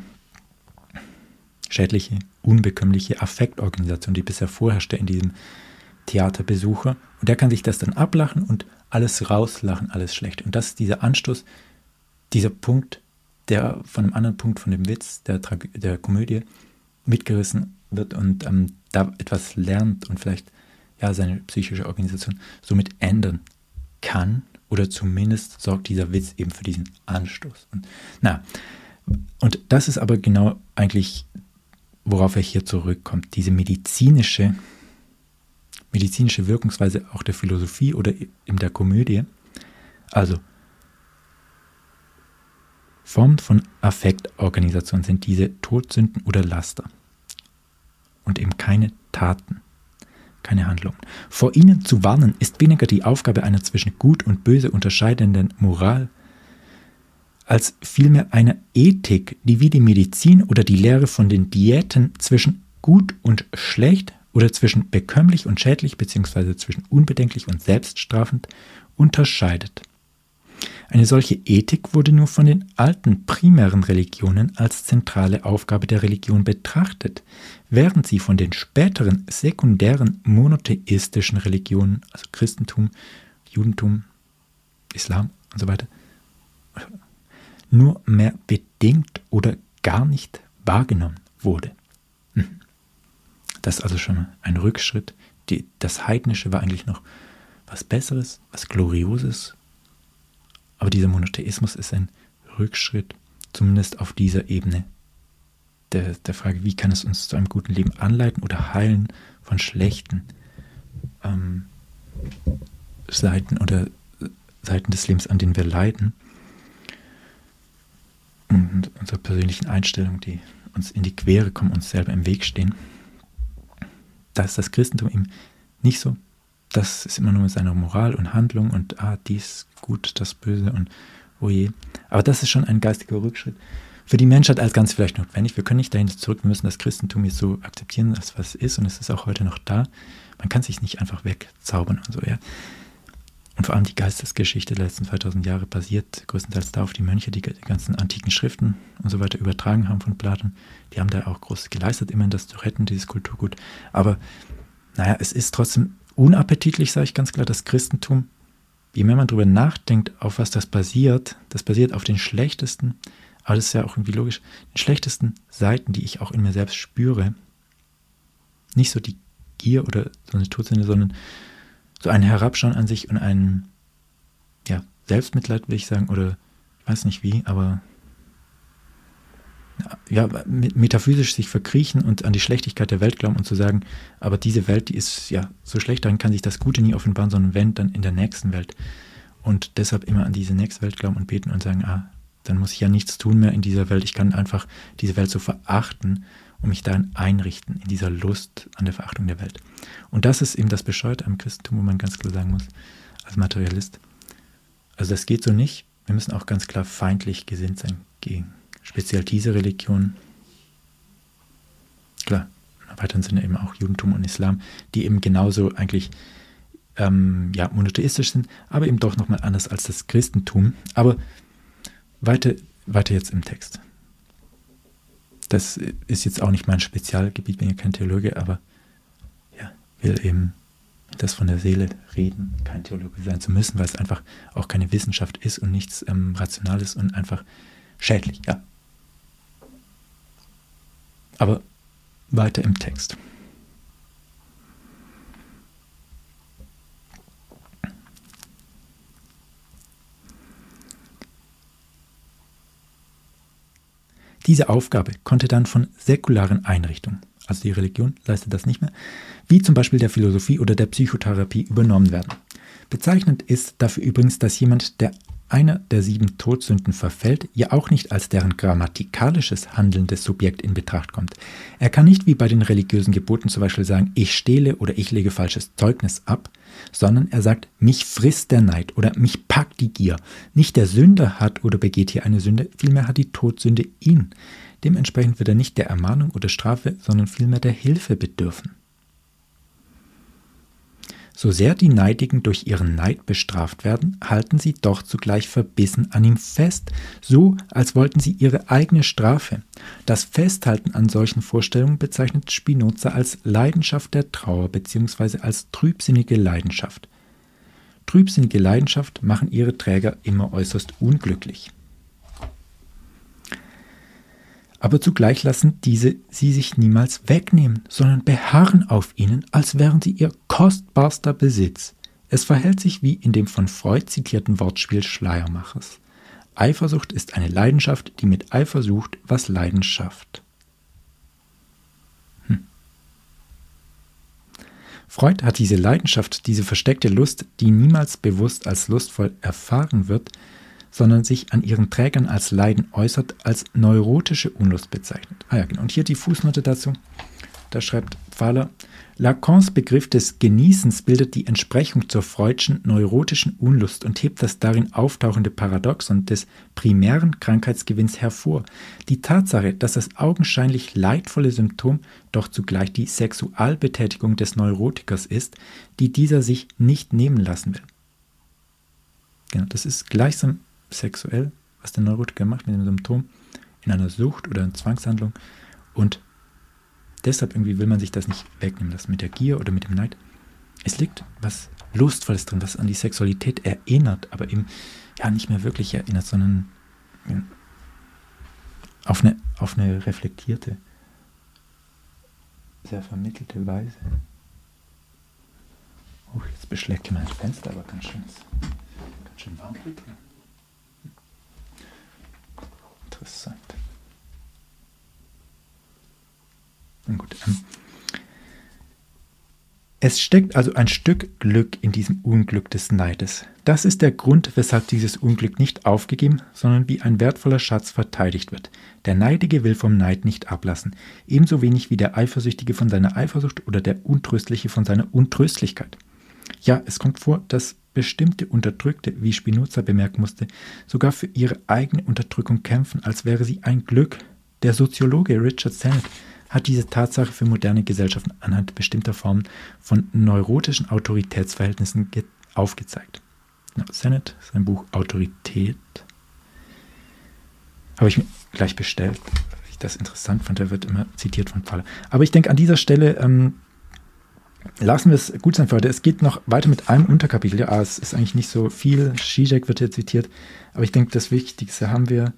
unbekömmliche Affektorganisation, die bisher vorherrschte in diesem Theaterbesucher. Und der kann sich das dann ablachen und alles rauslachen, alles schlecht. Und das ist dieser Anstoß, dieser Punkt, der von einem anderen Punkt, von dem Witz, der Komödie mitgerissen wird und da etwas lernt und vielleicht ja seine psychische Organisation somit ändern kann, oder zumindest sorgt dieser Witz eben für diesen Anstoß. Und das ist aber genau eigentlich, worauf er hier zurückkommt, diese medizinische Wirkungsweise auch der Philosophie oder in der Komödie, also Formen von Affektorganisation sind diese Todsünden oder Laster und eben keine Taten, keine Handlungen. Vor ihnen zu warnen ist weniger die Aufgabe einer zwischen Gut und Böse unterscheidenden Moral, als vielmehr einer Ethik, die wie die Medizin oder die Lehre von den Diäten zwischen gut und schlecht oder zwischen bekömmlich und schädlich bzw. zwischen unbedenklich und selbststrafend unterscheidet. Eine solche Ethik wurde nur von den alten primären Religionen als zentrale Aufgabe der Religion betrachtet, während sie von den späteren sekundären monotheistischen Religionen, also Christentum, Judentum, Islam und so weiter, nur mehr bedingt oder gar nicht wahrgenommen wurde. Das ist also schon ein Rückschritt. Das Heidnische war eigentlich noch was Besseres, was Glorioses. Aber dieser Monotheismus ist ein Rückschritt, zumindest auf dieser Ebene der Frage, wie kann es uns zu einem guten Leben anleiten oder heilen von schlechten Seiten oder Seiten des Lebens, an denen wir leiden. Und unserer persönlichen Einstellung, die uns in die Quere kommen, uns selber im Weg stehen. Da ist das Christentum eben nicht so. Das ist immer nur mit seiner Moral und Handlung und dies gut, das Böse und oh je. Aber das ist schon ein geistiger Rückschritt. Für die Menschheit als ganz vielleicht notwendig. Wir können nicht dahin zurück, wir müssen das Christentum jetzt so akzeptieren, was es ist und es ist auch heute noch da. Man kann sich nicht einfach wegzaubern und so, ja. Und vor allem die Geistesgeschichte der letzten 2000 Jahre basiert größtenteils darauf, die Mönche, die ganzen antiken Schriften und so weiter übertragen haben von Platon. Die haben da auch Großes geleistet, immerhin das zu retten, dieses Kulturgut. Aber naja, es ist trotzdem unappetitlich, sage ich ganz klar, das Christentum. Je mehr man darüber nachdenkt, auf was das basiert auf den schlechtesten, aber das ist ja auch irgendwie logisch, den schlechtesten Seiten, die ich auch in mir selbst spüre. Nicht so die Gier oder so eine Todsünde, sondern so ein Herabschauen an sich und ein Selbstmitleid, will ich sagen, oder ich weiß nicht wie, aber ja, metaphysisch sich verkriechen und an die Schlechtigkeit der Welt glauben und zu sagen, aber diese Welt, die ist ja so schlecht, darin kann sich das Gute nie offenbaren, sondern wenn, dann in der nächsten Welt. Und deshalb immer an diese nächste Welt glauben und beten und sagen, dann muss ich ja nichts tun mehr in dieser Welt, ich kann einfach diese Welt so verachten und mich darin einrichten, in dieser Lust an der Verachtung der Welt. Und das ist eben das Bescheuerte am Christentum, wo man ganz klar sagen muss, als Materialist, also das geht so nicht, wir müssen auch ganz klar feindlich gesinnt sein gegen speziell diese Religion, klar, im weiteren Sinne eben auch Judentum und Islam, die eben genauso eigentlich monotheistisch sind, aber eben doch nochmal anders als das Christentum. Aber weiter jetzt im Text. Das ist jetzt auch nicht mein Spezialgebiet, bin ja kein Theologe, aber ja, will eben das von der Seele reden, kein Theologe sein zu müssen, weil es einfach auch keine Wissenschaft ist und nichts Rationales und einfach schädlich, ja. Aber weiter im Text. Diese Aufgabe konnte dann von säkularen Einrichtungen, also die Religion leistet das nicht mehr, wie zum Beispiel der Philosophie oder der Psychotherapie übernommen werden. Bezeichnend ist dafür übrigens, dass jemand, der einer der 7 Todsünden verfällt, ja auch nicht als deren grammatikalisches handelndes Subjekt in Betracht kommt. Er kann nicht wie bei den religiösen Geboten zum Beispiel sagen, ich stehle oder ich lege falsches Zeugnis ab, sondern er sagt, mich frisst der Neid oder mich packt die Gier. Nicht der Sünder hat oder begeht hier eine Sünde, vielmehr hat die Todsünde ihn. Dementsprechend wird er nicht der Ermahnung oder Strafe, sondern vielmehr der Hilfe bedürfen. So sehr die Neidigen durch ihren Neid bestraft werden, halten sie doch zugleich verbissen an ihm fest, so als wollten sie ihre eigene Strafe. Das Festhalten an solchen Vorstellungen bezeichnet Spinoza als Leidenschaft der Trauer bzw. als trübsinnige Leidenschaft. Trübsinnige Leidenschaft machen ihre Träger immer äußerst unglücklich. Aber zugleich lassen sie sich niemals wegnehmen, sondern beharren auf ihnen, als wären sie ihr kostbarster Besitz. Es verhält sich wie in dem von Freud zitierten Wortspiel Schleiermachers. Eifersucht ist eine Leidenschaft, die mit Eifer sucht, was Leidenschaft. Freud hat diese Leidenschaft, diese versteckte Lust, die niemals bewusst als lustvoll erfahren wird, sondern sich an ihren Trägern als Leiden äußert, als neurotische Unlust bezeichnet. Genau. Und hier die Fußnote dazu. Da schreibt Pfahler, Lacans Begriff des Genießens bildet die Entsprechung zur freudschen neurotischen Unlust und hebt das darin auftauchende Paradoxon des primären Krankheitsgewinns hervor. Die Tatsache, dass das augenscheinlich leidvolle Symptom doch zugleich die Sexualbetätigung des Neurotikers ist, die dieser sich nicht nehmen lassen will. Genau, das ist gleichsam sexuell, was der Neurotiker macht mit dem Symptom, in einer Sucht oder in Zwangshandlung. Und deshalb irgendwie will man sich das nicht wegnehmen lassen mit der Gier oder mit dem Neid. Es liegt was Lustvolles drin, was an die Sexualität erinnert, aber eben nicht mehr wirklich erinnert, sondern auf eine reflektierte, sehr vermittelte Weise. Jetzt beschlägt hier mein Fenster, aber ganz schön warm. Interessant. Na gut. Es steckt also ein Stück Glück in diesem Unglück des Neides. Das ist der Grund, weshalb dieses Unglück nicht aufgegeben, sondern wie ein wertvoller Schatz verteidigt wird. Der Neidige will vom Neid nicht ablassen, ebenso wenig wie der Eifersüchtige von seiner Eifersucht oder der Untröstliche von seiner Untröstlichkeit. Ja, es kommt vor, dass bestimmte Unterdrückte, wie Spinoza bemerken musste, sogar für ihre eigene Unterdrückung kämpfen, als wäre sie ein Glück. Der Soziologe Richard Sennett hat diese Tatsache für moderne Gesellschaften anhand bestimmter Formen von neurotischen Autoritätsverhältnissen aufgezeigt. Sennett, sein Buch Autorität, habe ich mir gleich bestellt, weil ich das interessant fand. Er wird immer zitiert von Pfahler. Aber ich denke, an dieser Stelle lassen wir es gut sein für heute. Es geht noch weiter mit einem Unterkapitel. Ja, es ist eigentlich nicht so viel. Zizek wird hier zitiert. Aber ich denke, das Wichtigste haben wir.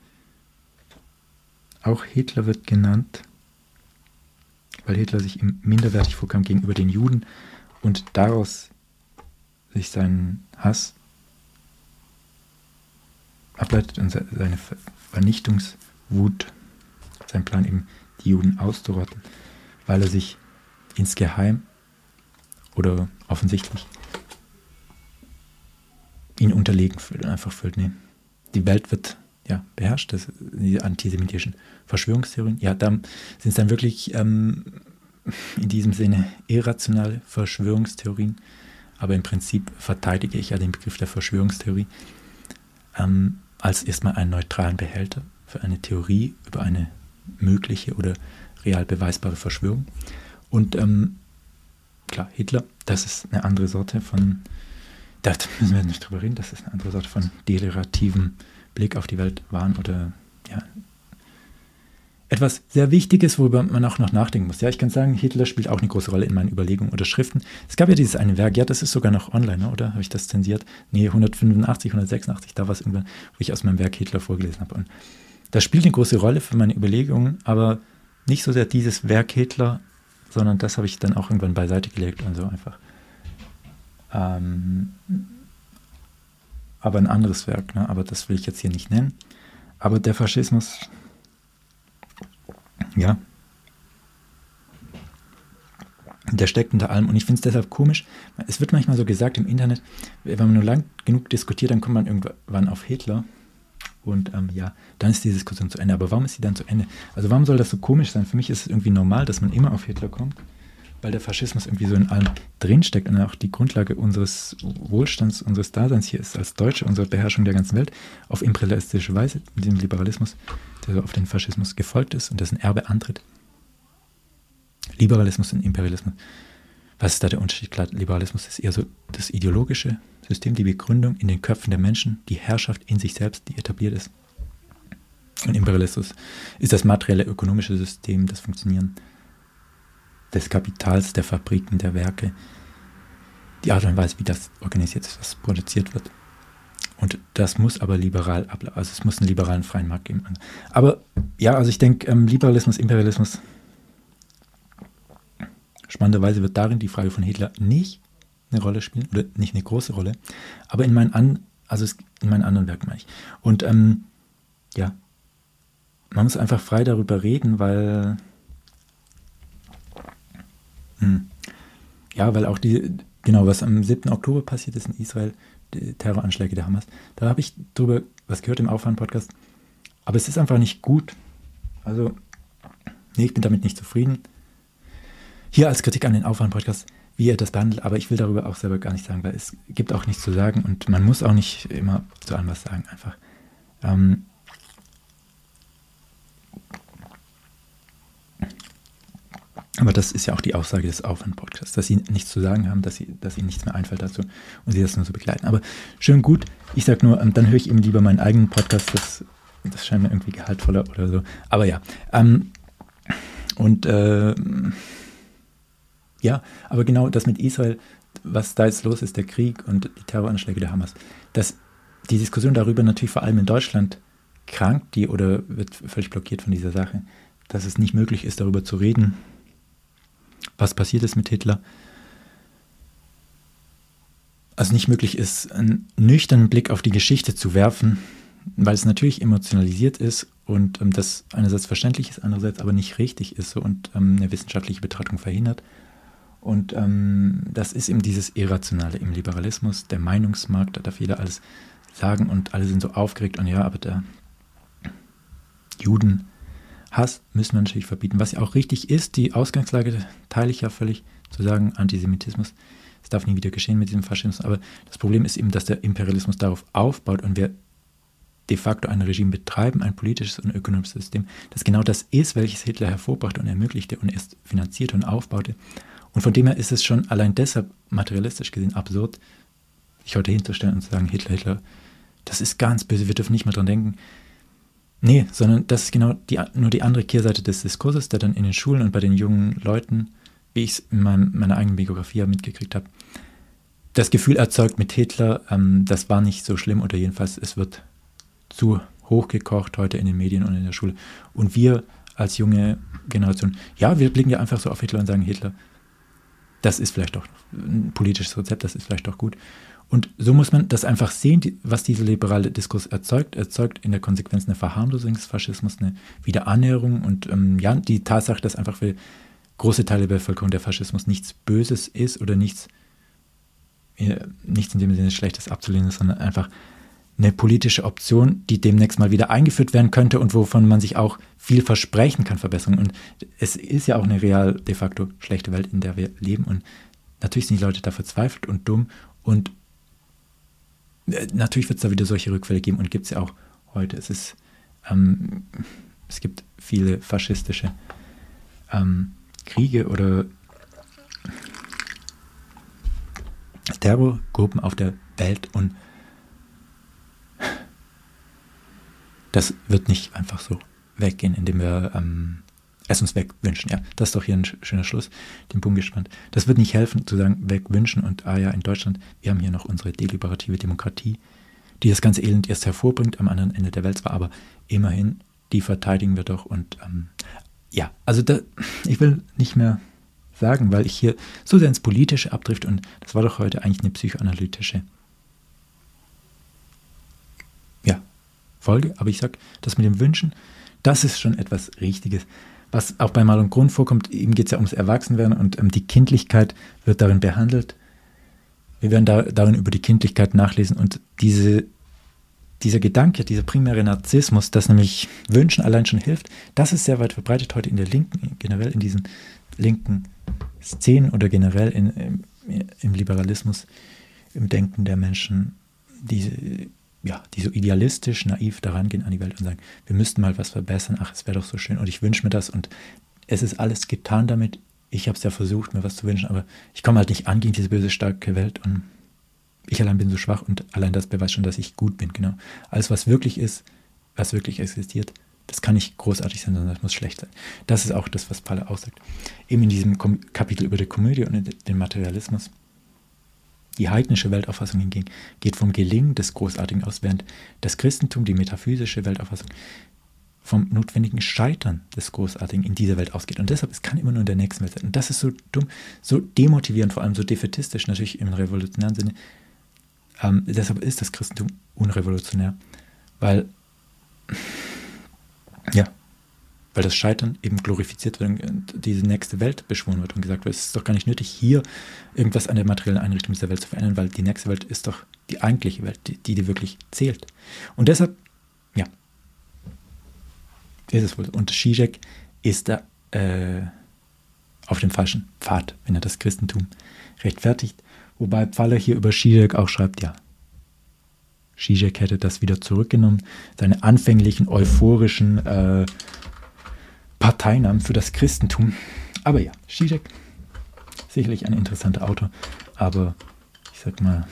Auch Hitler wird genannt, weil Hitler sich ihm minderwertig vorkam gegenüber den Juden und daraus sich seinen Hass ableitet und seine Vernichtungswut, sein Plan eben, die Juden auszurotten, weil er sich insgeheim oder offensichtlich ihn unterlegen fühlt und einfach fühlt, nee, die Welt wird beherrscht, das die antisemitischen Verschwörungstheorien. Ja, da sind es dann wirklich in diesem Sinne irrationale Verschwörungstheorien, aber im Prinzip verteidige ich ja den Begriff der Verschwörungstheorie als erstmal einen neutralen Behälter für eine Theorie über eine mögliche oder real beweisbare Verschwörung. Und klar, Hitler, das ist eine andere Sorte von, da müssen wir nicht drüber reden, das ist eine andere Sorte von delirativem Blick auf die Welt, Wahn oder ja, etwas sehr Wichtiges, worüber man auch noch nachdenken muss. Ja, ich kann sagen, Hitler spielt auch eine große Rolle in meinen Überlegungen oder Schriften. Es gab ja dieses eine Werk, ja, das ist sogar noch online, oder? Habe ich das zensiert? Nee, 185, 186, da war es irgendwann, wo ich aus meinem Werk Hitler vorgelesen habe. Und das spielt eine große Rolle für meine Überlegungen, aber nicht so sehr dieses Werk Hitler, sondern das habe ich dann auch irgendwann beiseite gelegt und so einfach. Aber ein anderes Werk, ne? Aber das will ich jetzt hier nicht nennen. Aber der Faschismus, ja, der steckt unter allem und ich finde es deshalb komisch. Es wird manchmal so gesagt im Internet, wenn man nur lang genug diskutiert, dann kommt man irgendwann auf Hitler und ja, dann ist die Diskussion zu Ende. Aber warum ist sie dann zu Ende? Also warum soll das so komisch sein? Für mich ist es irgendwie normal, dass man immer auf Hitler kommt, weil der Faschismus irgendwie so in allem drinsteckt und auch die Grundlage unseres Wohlstands, unseres Daseins hier ist als Deutsche, unsere Beherrschung der ganzen Welt auf imperialistische Weise, mit dem Liberalismus, der so auf den Faschismus gefolgt ist und dessen Erbe antritt. Liberalismus und Imperialismus. Was ist da der Unterschied? Klar, Liberalismus ist eher so das ideologische System, die Begründung in den Köpfen der Menschen, die Herrschaft in sich selbst, die etabliert ist. Und Imperialismus ist das materielle ökonomische System, das Funktionieren des Kapitals, der Fabriken, der Werke, die Art und Weise, wie das organisiert ist, was produziert wird. Und das muss aber liberal ablaufen. Also es muss einen liberalen freien Markt geben. Aber ja, also ich denke, Liberalismus, Imperialismus, spannenderweise wird darin die Frage von Hitler nicht eine Rolle spielen, oder nicht eine große Rolle, aber in meinen anderen Werken meine ich. Und ja, man muss einfach frei darüber reden, weil weil auch was am 7. Oktober passiert ist in Israel, die Terroranschläge der Hamas, da habe ich drüber was gehört im Aufwand-Podcast, aber es ist einfach nicht gut. Also, nee, ich bin damit nicht zufrieden. Hier als Kritik an den Aufwand-Podcast, wie er das behandelt, aber ich will darüber auch selber gar nicht sagen, weil es gibt auch nichts zu sagen und man muss auch nicht immer zu allem was sagen, einfach. Aber das ist ja auch die Aussage des Aufwand-Podcasts, dass sie nichts zu sagen haben, dass ihnen nichts mehr einfällt dazu und sie das nur so begleiten. Aber schön gut, ich sag nur, dann höre ich eben lieber meinen eigenen Podcast, das scheint mir irgendwie gehaltvoller oder so. Aber ja, ja, aber genau das mit Israel, was da jetzt los ist, der Krieg und die Terroranschläge der Hamas, die Diskussion darüber natürlich vor allem in Deutschland krankt oder wird völlig blockiert von dieser Sache, dass es nicht möglich ist, darüber zu reden, was passiert ist mit Hitler. Also nicht möglich ist, einen nüchternen Blick auf die Geschichte zu werfen, weil es natürlich emotionalisiert ist und das einerseits verständlich ist, andererseits aber nicht richtig ist und eine wissenschaftliche Betrachtung verhindert. Und das ist eben dieses Irrationale im Liberalismus, der Meinungsmarkt, da darf jeder alles sagen und alle sind so aufgeregt und ja, aber der Judenhass müssen wir natürlich verbieten. Was ja auch richtig ist, die Ausgangslage teile ich ja völlig, zu sagen, Antisemitismus, es darf nie wieder geschehen mit diesem Faschismus, aber das Problem ist eben, dass der Imperialismus darauf aufbaut und wir de facto ein Regime betreiben, ein politisches und ökonomisches System, das genau das ist, welches Hitler hervorbrachte und ermöglichte und erst finanzierte und aufbaute. Und von dem her ist es schon allein deshalb materialistisch gesehen absurd, sich heute hinzustellen und zu sagen, Hitler, das ist ganz böse, wir dürfen nicht mehr dran denken. Nee, sondern das ist genau nur die andere Kehrseite des Diskurses, der dann in den Schulen und bei den jungen Leuten, wie ich es in meiner eigenen Biografie mitgekriegt habe, das Gefühl erzeugt mit Hitler, das war nicht so schlimm oder jedenfalls es wird zu hochgekocht heute in den Medien und in der Schule. Und wir als junge Generation, ja, wir blicken ja einfach so auf Hitler und sagen, Hitler, das ist vielleicht doch ein politisches Rezept, das ist vielleicht doch gut. Und so muss man das einfach sehen, was dieser liberale Diskurs erzeugt in der Konsequenz eine Verharmlosung des Faschismus, eine Wiederannäherung und die Tatsache, dass einfach für große Teile der Bevölkerung der Faschismus nichts Böses ist oder nichts in dem Sinne Schlechtes abzulehnen ist, sondern einfach eine politische Option, die demnächst mal wieder eingeführt werden könnte und wovon man sich auch viel versprechen kann, Verbesserungen. Und es ist ja auch eine real de facto schlechte Welt, in der wir leben. Und natürlich sind die Leute da verzweifelt und dumm. Und natürlich wird es da wieder solche Rückfälle geben und gibt es ja auch heute. Es gibt viele faschistische Kriege oder Terrorgruppen auf der Welt und das wird nicht einfach so weggehen, indem wir es uns wegwünschen. Ja, das ist doch hier ein schöner Schluss, den Bogen gespannt. Das wird nicht helfen, zu sagen, wegwünschen und ja, in Deutschland, wir haben hier noch unsere deliberative Demokratie, die das ganze Elend erst hervorbringt am anderen Ende der Welt zwar, aber immerhin, die verteidigen wir doch und ja, also ich will nicht mehr sagen, weil ich hier so sehr ins Politische abdrift und das war doch heute eigentlich eine psychoanalytische Folge, aber ich sage, das mit dem Wünschen, das ist schon etwas Richtiges. Was auch bei Mal und Grund vorkommt, eben geht es ja ums Erwachsenwerden und die Kindlichkeit wird darin behandelt. Wir werden darin über die Kindlichkeit nachlesen und dieser Gedanke, dieser primäre Narzissmus, dass nämlich Wünschen allein schon hilft, das ist sehr weit verbreitet heute in der Linken, generell in diesen linken Szenen oder generell im Liberalismus, im Denken der Menschen, die so idealistisch, naiv daran gehen an die Welt und sagen, wir müssten mal was verbessern, ach, es wäre doch so schön und ich wünsche mir das und es ist alles getan damit, ich habe es ja versucht, mir was zu wünschen, aber ich komme halt nicht an gegen diese böse, starke Welt und ich allein bin so schwach und allein das beweist schon, dass ich gut bin, genau. Alles, was wirklich ist, was wirklich existiert, das kann nicht großartig sein, sondern das muss schlecht sein. Das ist auch das, was Palle aussagt. Eben in diesem Kapitel über die Komödie und den Materialismus. Die heidnische Weltauffassung hingegen geht vom Gelingen des Großartigen aus, während das Christentum, die metaphysische Weltauffassung, vom notwendigen Scheitern des Großartigen in dieser Welt ausgeht. Und deshalb, es kann immer nur in der nächsten Welt sein. Und das ist so dumm, so demotivierend, vor allem so defätistisch, natürlich im revolutionären Sinne. Deshalb ist das Christentum unrevolutionär, weil das Scheitern eben glorifiziert wird und diese nächste Welt beschworen wird und gesagt wird, es ist doch gar nicht nötig, hier irgendwas an der materiellen Einrichtung dieser Welt zu verändern, weil die nächste Welt ist doch die eigentliche Welt, die wirklich zählt. Und deshalb, ist es wohl. Und Zizek ist da auf dem falschen Pfad, wenn er das Christentum rechtfertigt. Wobei Pfaller hier über Zizek auch schreibt, Zizek hätte das wieder zurückgenommen, seine anfänglichen euphorischen Parteinamen für das Christentum. Aber Zizek, sicherlich ein interessanter Autor, aber ich sag mal,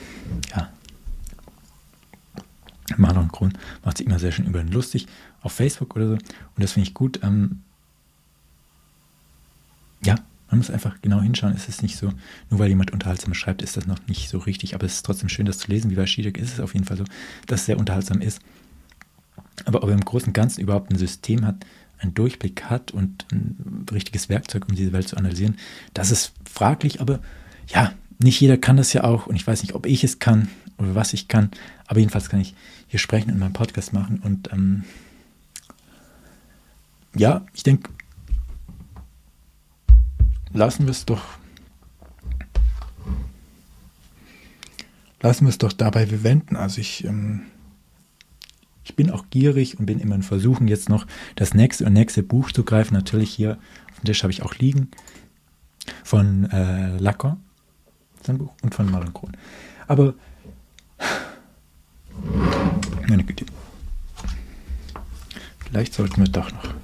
Marlon Kron macht sich immer sehr schön über ihn lustig, auf Facebook oder so, und das finde ich gut. Man muss einfach genau hinschauen, es ist nicht so, nur weil jemand unterhaltsam schreibt, ist das noch nicht so richtig, aber es ist trotzdem schön, das zu lesen, wie bei Zizek ist es auf jeden Fall so, dass es sehr unterhaltsam ist. Aber ob er im Großen und Ganzen überhaupt ein System hat, einen Durchblick hat und ein richtiges Werkzeug, um diese Welt zu analysieren, das ist fraglich, aber nicht jeder kann das ja auch und ich weiß nicht, ob ich es kann oder was ich kann, aber jedenfalls kann ich hier sprechen und meinen Podcast machen und ich denke, lassen wir es doch dabei bewenden. Also ich bin auch gierig und bin immer in Versuchen, jetzt noch das nächste Buch zu greifen. Natürlich hier auf dem Tisch habe ich auch liegen von Lacan, sein Buch, und von Marlon Kron. Aber meine Güte, vielleicht sollten wir doch noch.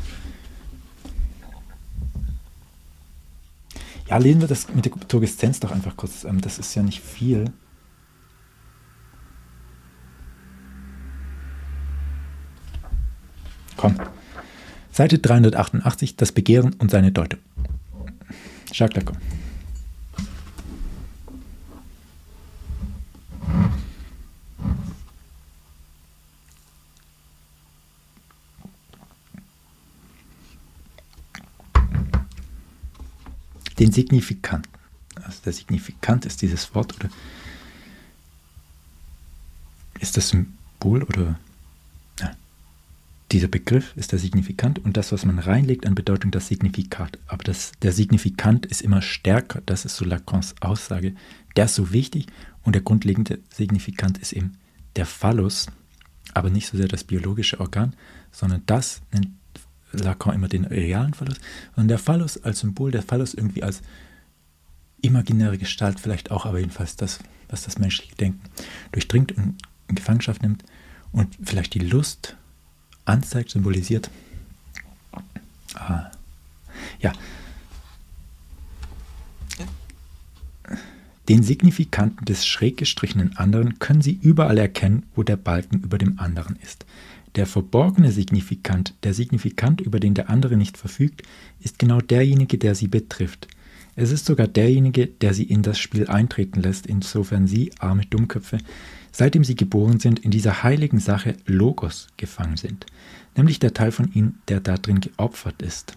Lesen wir das mit der Turgeszenz doch einfach kurz. Das ist ja nicht viel. Komm. Seite 388, das Begehren und seine Deutung. Jacques Lacan. Den Signifikanten. Also der Signifikant ist dieses Wort oder ist das Symbol oder dieser Begriff ist der Signifikant und das, was man reinlegt an Bedeutung, das Signifikat. Aber der Signifikant ist immer stärker, das ist so Lacans Aussage. Der ist so wichtig und der grundlegende Signifikant ist eben der Phallus, aber nicht so sehr das biologische Organ, sondern das nennt Lacan immer den realen Phallus, sondern der Phallus als Symbol, der Phallus irgendwie als imaginäre Gestalt vielleicht auch, aber jedenfalls das, was das menschliche Denken durchdringt und in Gefangenschaft nimmt und vielleicht die Lust anzeigt, symbolisiert. Den Signifikanten des schräg gestrichenen anderen können Sie überall erkennen, wo der Balken über dem anderen ist. Der verborgene Signifikant, der Signifikant, über den der andere nicht verfügt, ist genau derjenige, der Sie betrifft. Es ist sogar derjenige, der Sie in das Spiel eintreten lässt, insofern Sie, arme Dummköpfe, seitdem Sie geboren sind, in dieser heiligen Sache Logos gefangen sind, nämlich der Teil von Ihnen, der darin geopfert ist.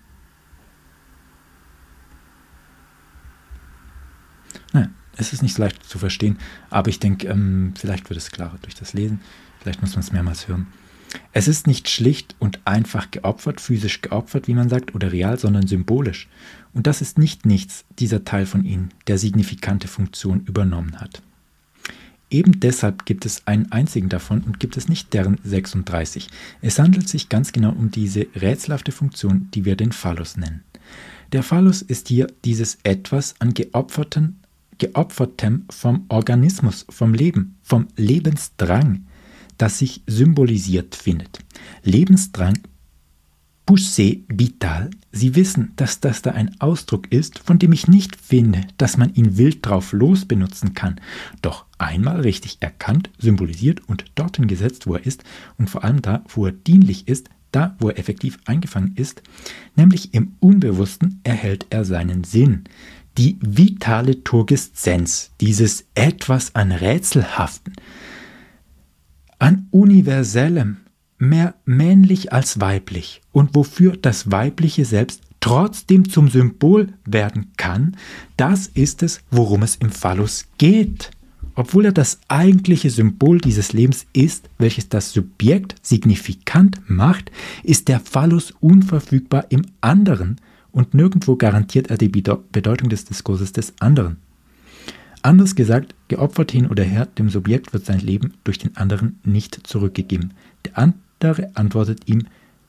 Naja, es ist nicht so leicht zu verstehen, aber ich denke, vielleicht wird es klarer durch das Lesen, vielleicht muss man es mehrmals hören. Es ist nicht schlicht und einfach geopfert, physisch geopfert, wie man sagt, oder real, sondern symbolisch. Und das ist nicht nichts, dieser Teil von Ihnen, der signifikante Funktion übernommen hat. Eben deshalb gibt es einen einzigen davon und gibt es nicht deren 36. Es handelt sich ganz genau um diese rätselhafte Funktion, die wir den Phallus nennen. Der Phallus ist hier dieses Etwas an Geopfertem vom Organismus, vom Leben, vom Lebensdrang, das sich symbolisiert findet. Lebensdrang, poussée vital. Sie wissen, dass das da ein Ausdruck ist, von dem ich nicht finde, dass man ihn wild drauf los benutzen kann. Doch einmal richtig erkannt, symbolisiert und dorthin gesetzt, wo er ist und vor allem da, wo er dienlich ist, da, wo er effektiv eingefangen ist, nämlich im Unbewussten erhält er seinen Sinn. Die vitale Turgeszenz, dieses Etwas an Rätselhaften, an Universellem, mehr männlich als weiblich und wofür das Weibliche selbst trotzdem zum Symbol werden kann, das ist es, worum es im Phallus geht. Obwohl er das eigentliche Symbol dieses Lebens ist, welches das Subjekt signifikant macht, ist der Phallus unverfügbar im anderen und nirgendwo garantiert er die Bedeutung des Diskurses des anderen. Anders gesagt, geopfert hin oder her, dem Subjekt wird sein Leben durch den anderen nicht zurückgegeben. Der andere antwortet ihm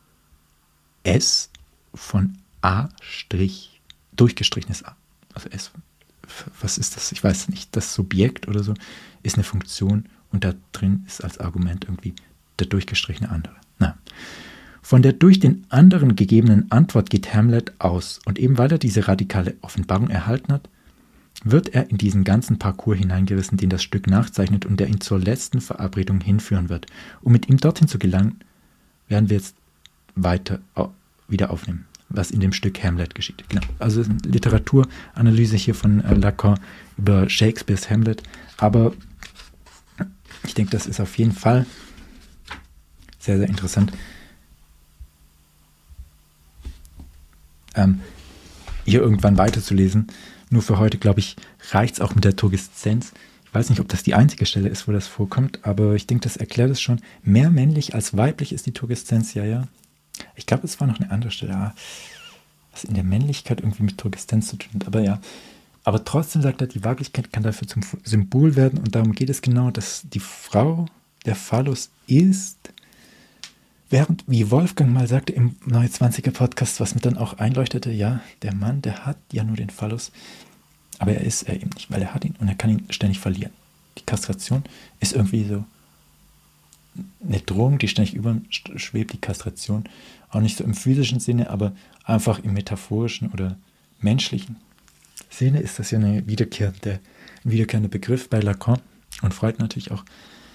S von A' durchgestrichenes A. Also S, was ist das? Ich weiß nicht. Das Subjekt oder so ist eine Funktion und da drin ist als Argument irgendwie der durchgestrichene andere. Na. Von der durch den anderen gegebenen Antwort geht Hamlet aus und eben weil er diese radikale Offenbarung erhalten hat, wird er in diesen ganzen Parcours hineingerissen, den das Stück nachzeichnet und der ihn zur letzten Verabredung hinführen wird. Um mit ihm dorthin zu gelangen, werden wir jetzt weiter wieder aufnehmen, was in dem Stück Hamlet geschieht. Genau. Also Literaturanalyse hier von Lacan über Shakespeares Hamlet, aber ich denke, das ist auf jeden Fall sehr, sehr interessant. Hier irgendwann weiterzulesen. Nur für heute, glaube ich, reicht es auch mit der Turgeszenz. Ich weiß nicht, ob das die einzige Stelle ist, wo das vorkommt, aber ich denke, das erklärt es schon. Mehr männlich als weiblich ist die Turgeszenz, ja. Ich glaube, es war noch eine andere Stelle, was in der Männlichkeit irgendwie mit Turgeszenz zu tun hat, aber ja. Aber trotzdem sagt er, die Weiblichkeit kann dafür zum Symbol werden und darum geht es genau, dass die Frau der Phallus ist, während, wie Wolfgang mal sagte im Neue 20er Podcast, was mir dann auch einleuchtete, ja, der Mann, der hat ja nur den Phallus, aber er ist er eben nicht, weil er hat ihn und er kann ihn ständig verlieren. Die Kastration ist irgendwie so eine Drohung, die ständig überschwebt, die Kastration. Auch nicht so im physischen Sinne, aber einfach im metaphorischen oder menschlichen Sinne ist das ja ein wiederkehrender Begriff bei Lacan und Freud natürlich auch.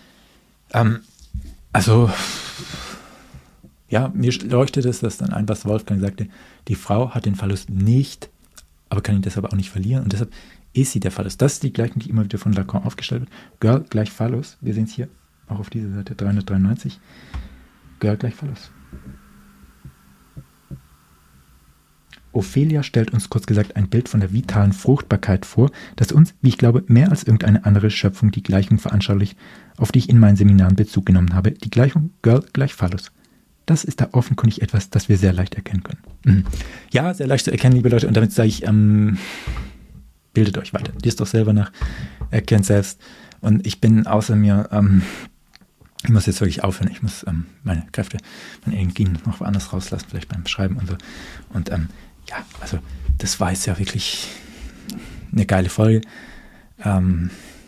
Ja, mir leuchtet es das dann ein, was Wolfgang sagte. Die Frau hat den Phallus nicht, aber kann ihn deshalb auch nicht verlieren. Und deshalb ist sie der Phallus. Das ist die Gleichung, die immer wieder von Lacan aufgestellt wird. Girl gleich Phallus. Wir sehen es hier auch auf dieser Seite 393. Girl gleich Phallus. Ophelia stellt uns kurz gesagt ein Bild von der vitalen Fruchtbarkeit vor, das uns, wie ich glaube, mehr als irgendeine andere Schöpfung die Gleichung veranschaulicht, auf die ich in meinen Seminaren Bezug genommen habe. Die Gleichung Girl gleich Phallus. Das ist da offenkundig etwas, das wir sehr leicht erkennen können. Ja, sehr leicht zu erkennen, liebe Leute. Und damit sage ich, bildet euch weiter. Liest doch selber nach, erkennt selbst. Und ich bin außer mir, ich muss jetzt wirklich aufhören. Ich muss meine Kräfte, meine Energien noch woanders rauslassen, vielleicht beim Schreiben und so. Und ja, also das war jetzt ja wirklich eine geile Folge. Aber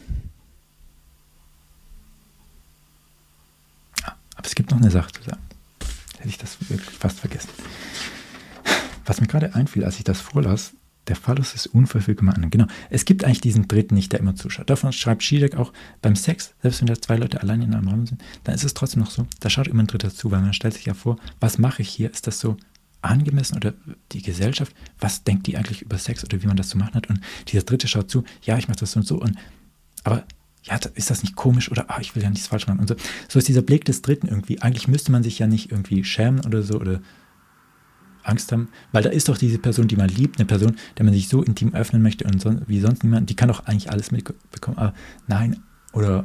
es gibt noch eine Sache zu sagen. Hätte ich das wirklich fast vergessen. Was mir gerade einfiel, als ich das vorlas, Der Phallus ist unverfügbar an. Genau. Es gibt eigentlich diesen Dritten nicht, der immer zuschaut. Davon schreibt Zizek auch beim Sex, selbst wenn da 2 Leute allein in einem Raum sind, dann ist es trotzdem noch so, da schaut immer ein Dritter zu, weil man stellt sich ja vor, was mache ich hier? Ist das so angemessen oder die Gesellschaft? Was denkt die eigentlich über Sex oder wie man das zu machen hat? Und dieser Dritte schaut zu, ja, ich mache das so und so. Aber ja, ist das nicht komisch oder ich will ja nichts falsch machen und so. So ist dieser Blick des Dritten irgendwie. Eigentlich müsste man sich ja nicht irgendwie schämen oder so oder Angst haben, weil da ist doch diese Person, die man liebt, eine Person, der man sich so intim öffnen möchte und wie sonst niemand, die kann doch eigentlich alles mitbekommen, aber nein, oder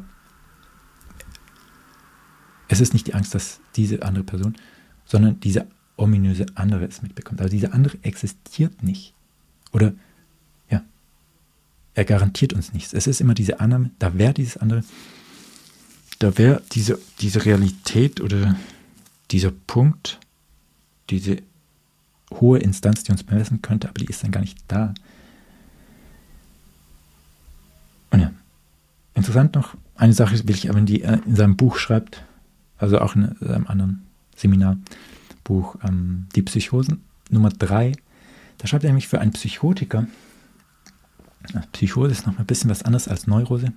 es ist nicht die Angst, dass diese andere Person, sondern diese ominöse andere es mitbekommt. Also diese andere existiert nicht. Oder, ja, er garantiert uns nichts. Es ist immer diese Annahme, da wäre dieses andere, da wäre diese Realität oder dieser Punkt, diese hohe Instanz, die uns bemessen könnte, aber die ist dann gar nicht da. Und ja, interessant noch, eine Sache will ich aber, die er in seinem Buch schreibt, also auch in seinem anderen Seminarbuch, die Psychosen, Nummer 3, da schreibt er nämlich für einen Psychotiker, Psychose ist noch mal ein bisschen was anderes als Neurose,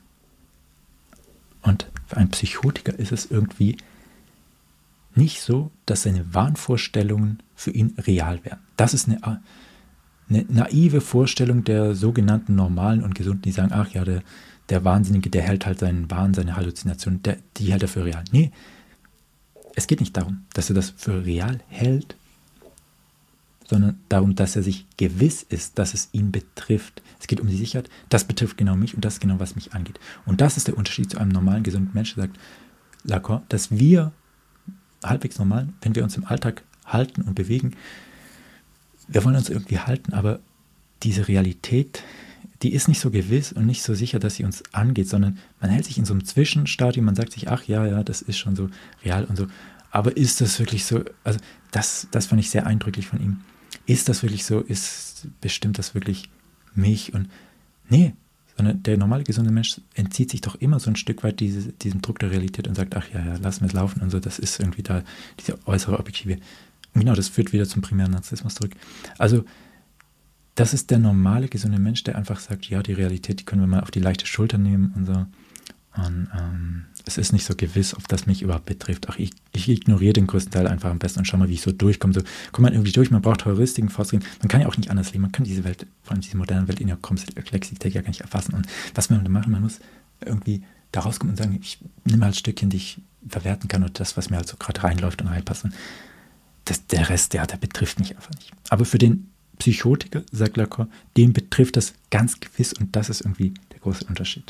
und für einen Psychotiker ist es irgendwie nicht so, dass seine Wahnvorstellungen für ihn real wären. Das ist eine naive Vorstellung der sogenannten Normalen und Gesunden, die sagen, ach ja, der Wahnsinnige, der hält halt seinen Wahn, seine Halluzination, die hält er für real. Nee, es geht nicht darum, dass er das für real hält, sondern darum, dass er sich gewiss ist, dass es ihn betrifft. Es geht um die Sicherheit, das betrifft genau mich und das ist genau, was mich angeht. Und das ist der Unterschied zu einem normalen, gesunden Menschen, sagt Lacan, dass wir halbwegs normal, wenn wir uns im Alltag halten und bewegen, wir wollen uns irgendwie halten, aber diese Realität, die ist nicht so gewiss und nicht so sicher, dass sie uns angeht, sondern man hält sich in so einem Zwischenstadium, man sagt sich, ach ja, das ist schon so real und so, aber ist das wirklich so, also das fand ich sehr eindrücklich von ihm, ist das wirklich so, bestimmt das wirklich mich und nee, sondern der normale, gesunde Mensch entzieht sich doch immer so ein Stück weit diesem Druck der Realität und sagt, ach ja, lassen wir es laufen und so, das ist irgendwie da, diese äußere Objektive. Und genau, das führt wieder zum primären Narzissmus zurück. Also, das ist der normale, gesunde Mensch, der einfach sagt, ja, die Realität, die können wir mal auf die leichte Schulter nehmen und so. Und es ist nicht so gewiss, ob das mich überhaupt betrifft. Ach, ich ignoriere den größten Teil einfach am besten und schau mal, wie ich so durchkomme. So kommt man irgendwie durch, man braucht Heuristiken, Faustregeln. Man kann ja auch nicht anders leben. Man kann diese Welt, vor allem diese moderne Welt in der Komplexität ja gar nicht erfassen. Und was man da machen, man muss irgendwie da rauskommen und sagen, ich nehme halt Stückchen, die ich verwerten kann und das, was mir halt so gerade reinläuft und reinpasst. Und der Rest, der betrifft mich einfach nicht. Aber für den Psychotiker, sagt Lacan, den betrifft das ganz gewiss und das ist irgendwie der große Unterschied.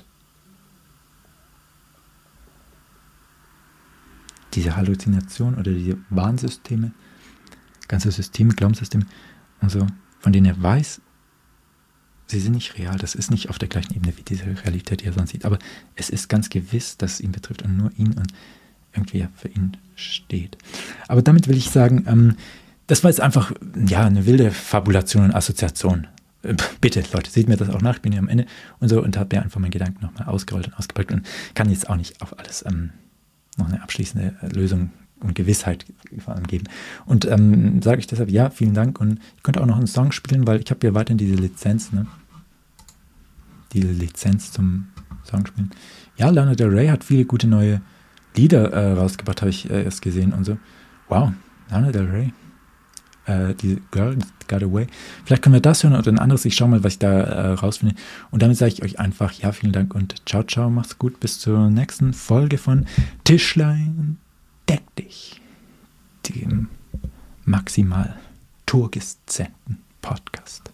Diese Halluzination oder diese Warnsysteme, ganze Systeme, Glaubenssysteme und so, von denen er weiß, sie sind nicht real, das ist nicht auf der gleichen Ebene wie diese Realität, die er sonst sieht, aber es ist ganz gewiss, dass es ihn betrifft und nur ihn und irgendwie für ihn steht. Aber damit will ich sagen, das war jetzt einfach eine wilde Fabulation und Assoziation. Bitte, Leute, seht mir das auch nach, ich bin hier am Ende und so und habe mir einfach meinen Gedanken nochmal ausgerollt und ausgepackt und kann jetzt auch nicht auf alles noch eine abschließende Lösung und Gewissheit vor allem geben. Und sage ich deshalb, ja, vielen Dank und ich könnte auch noch einen Song spielen, weil ich habe ja weiterhin diese Lizenz, diese Lizenz zum Song spielen. Ja, Lana Del Rey hat viele gute neue Lieder rausgebracht, habe ich erst gesehen und so. Wow, Lana Del Rey. Die Girl Got Away. Vielleicht können wir das hören oder ein anderes. Ich schaue mal, was ich da rausfinde. Und damit sage ich euch einfach, ja, vielen Dank und ciao, ciao, macht's gut. Bis zur nächsten Folge von Tischlein deck dich, dem maximal turgeszenten Podcast.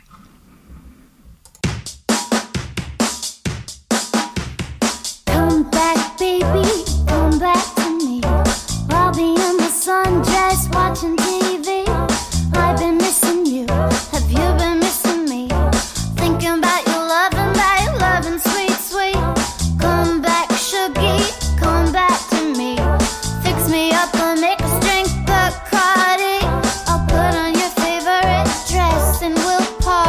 Come back, baby, come back to me. I'll be in the sundress watching TV. I've been missing you. Have you been missing me? Thinking about your loving, sweet, sweet. Come back, Shuggy, come back to me. Fix me up and make us drink Bacardi. I'll put on your favorite dress and we'll party.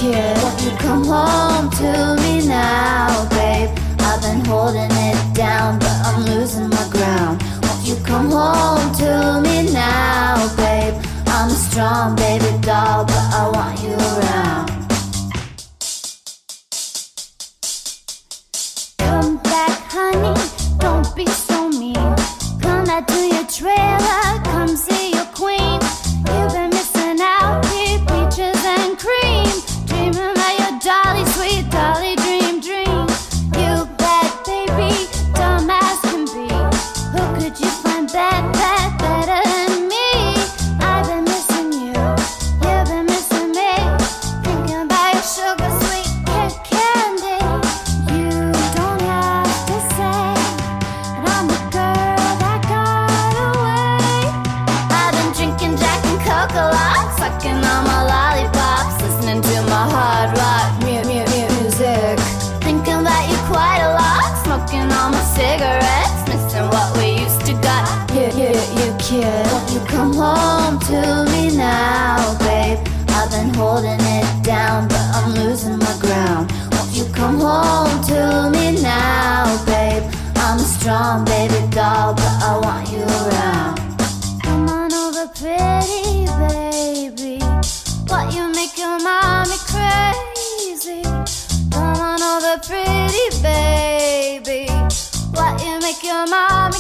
kid, won't you come home to me now, babe? I've been holding it down, but I'm losing my ground. Won't you come home to me now, babe? I'm a strong baby doll, but I want you around. Come back, honey, don't be so mean. Come back to your trailer, come see your queen. You've been missing out, deep peaches and cream. Dreaming about your dolly, sweet dolly, dream, dream. You bad baby, dumb as can be. Who could you find better than me? I've been missing you, you've been missing me. Thinking about your sugar sweet kid candy. You don't have to say that I'm the girl that got away. I've been drinking Jack and Coca-Cola, sucking on my lollipops, listening to my hard rock music. Thinking about you quite a lot, smoking all my cigarettes, missing what we used to got. You kid, won't you come home to me now, babe? I've been holding it down, but I'm losing my ground. Won't you come home to me now, babe? I'm a strong baby doll, but I want you around. Come on over, pretty baby. What, you make your mommy crazy? Come on over, pretty baby. What, you make your mommy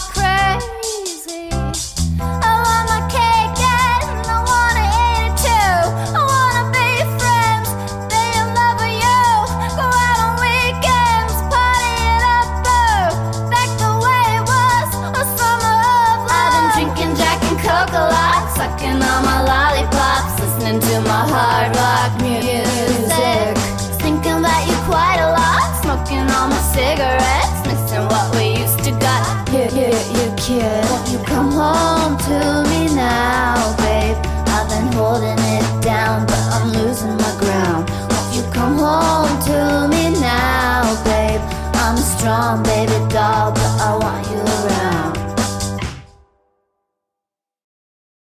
crazy? I want my cake and I wanna eat it too. I wanna be friends, be in love with you. Go out on weekends, party it up, boo. Back the way it was, a summer of love. I've been drinking Jack and Coca-Cola, sucking on my lollipops, listening to my hard rock music. Thinking about you quite a lot, smoking all my cigarettes, missing what we used to got. You kid, won't you come home to me now, babe? I've been holding it down, but I'm losing my ground. Won't you come home to me now, babe? I'm a strong baby doll, but I want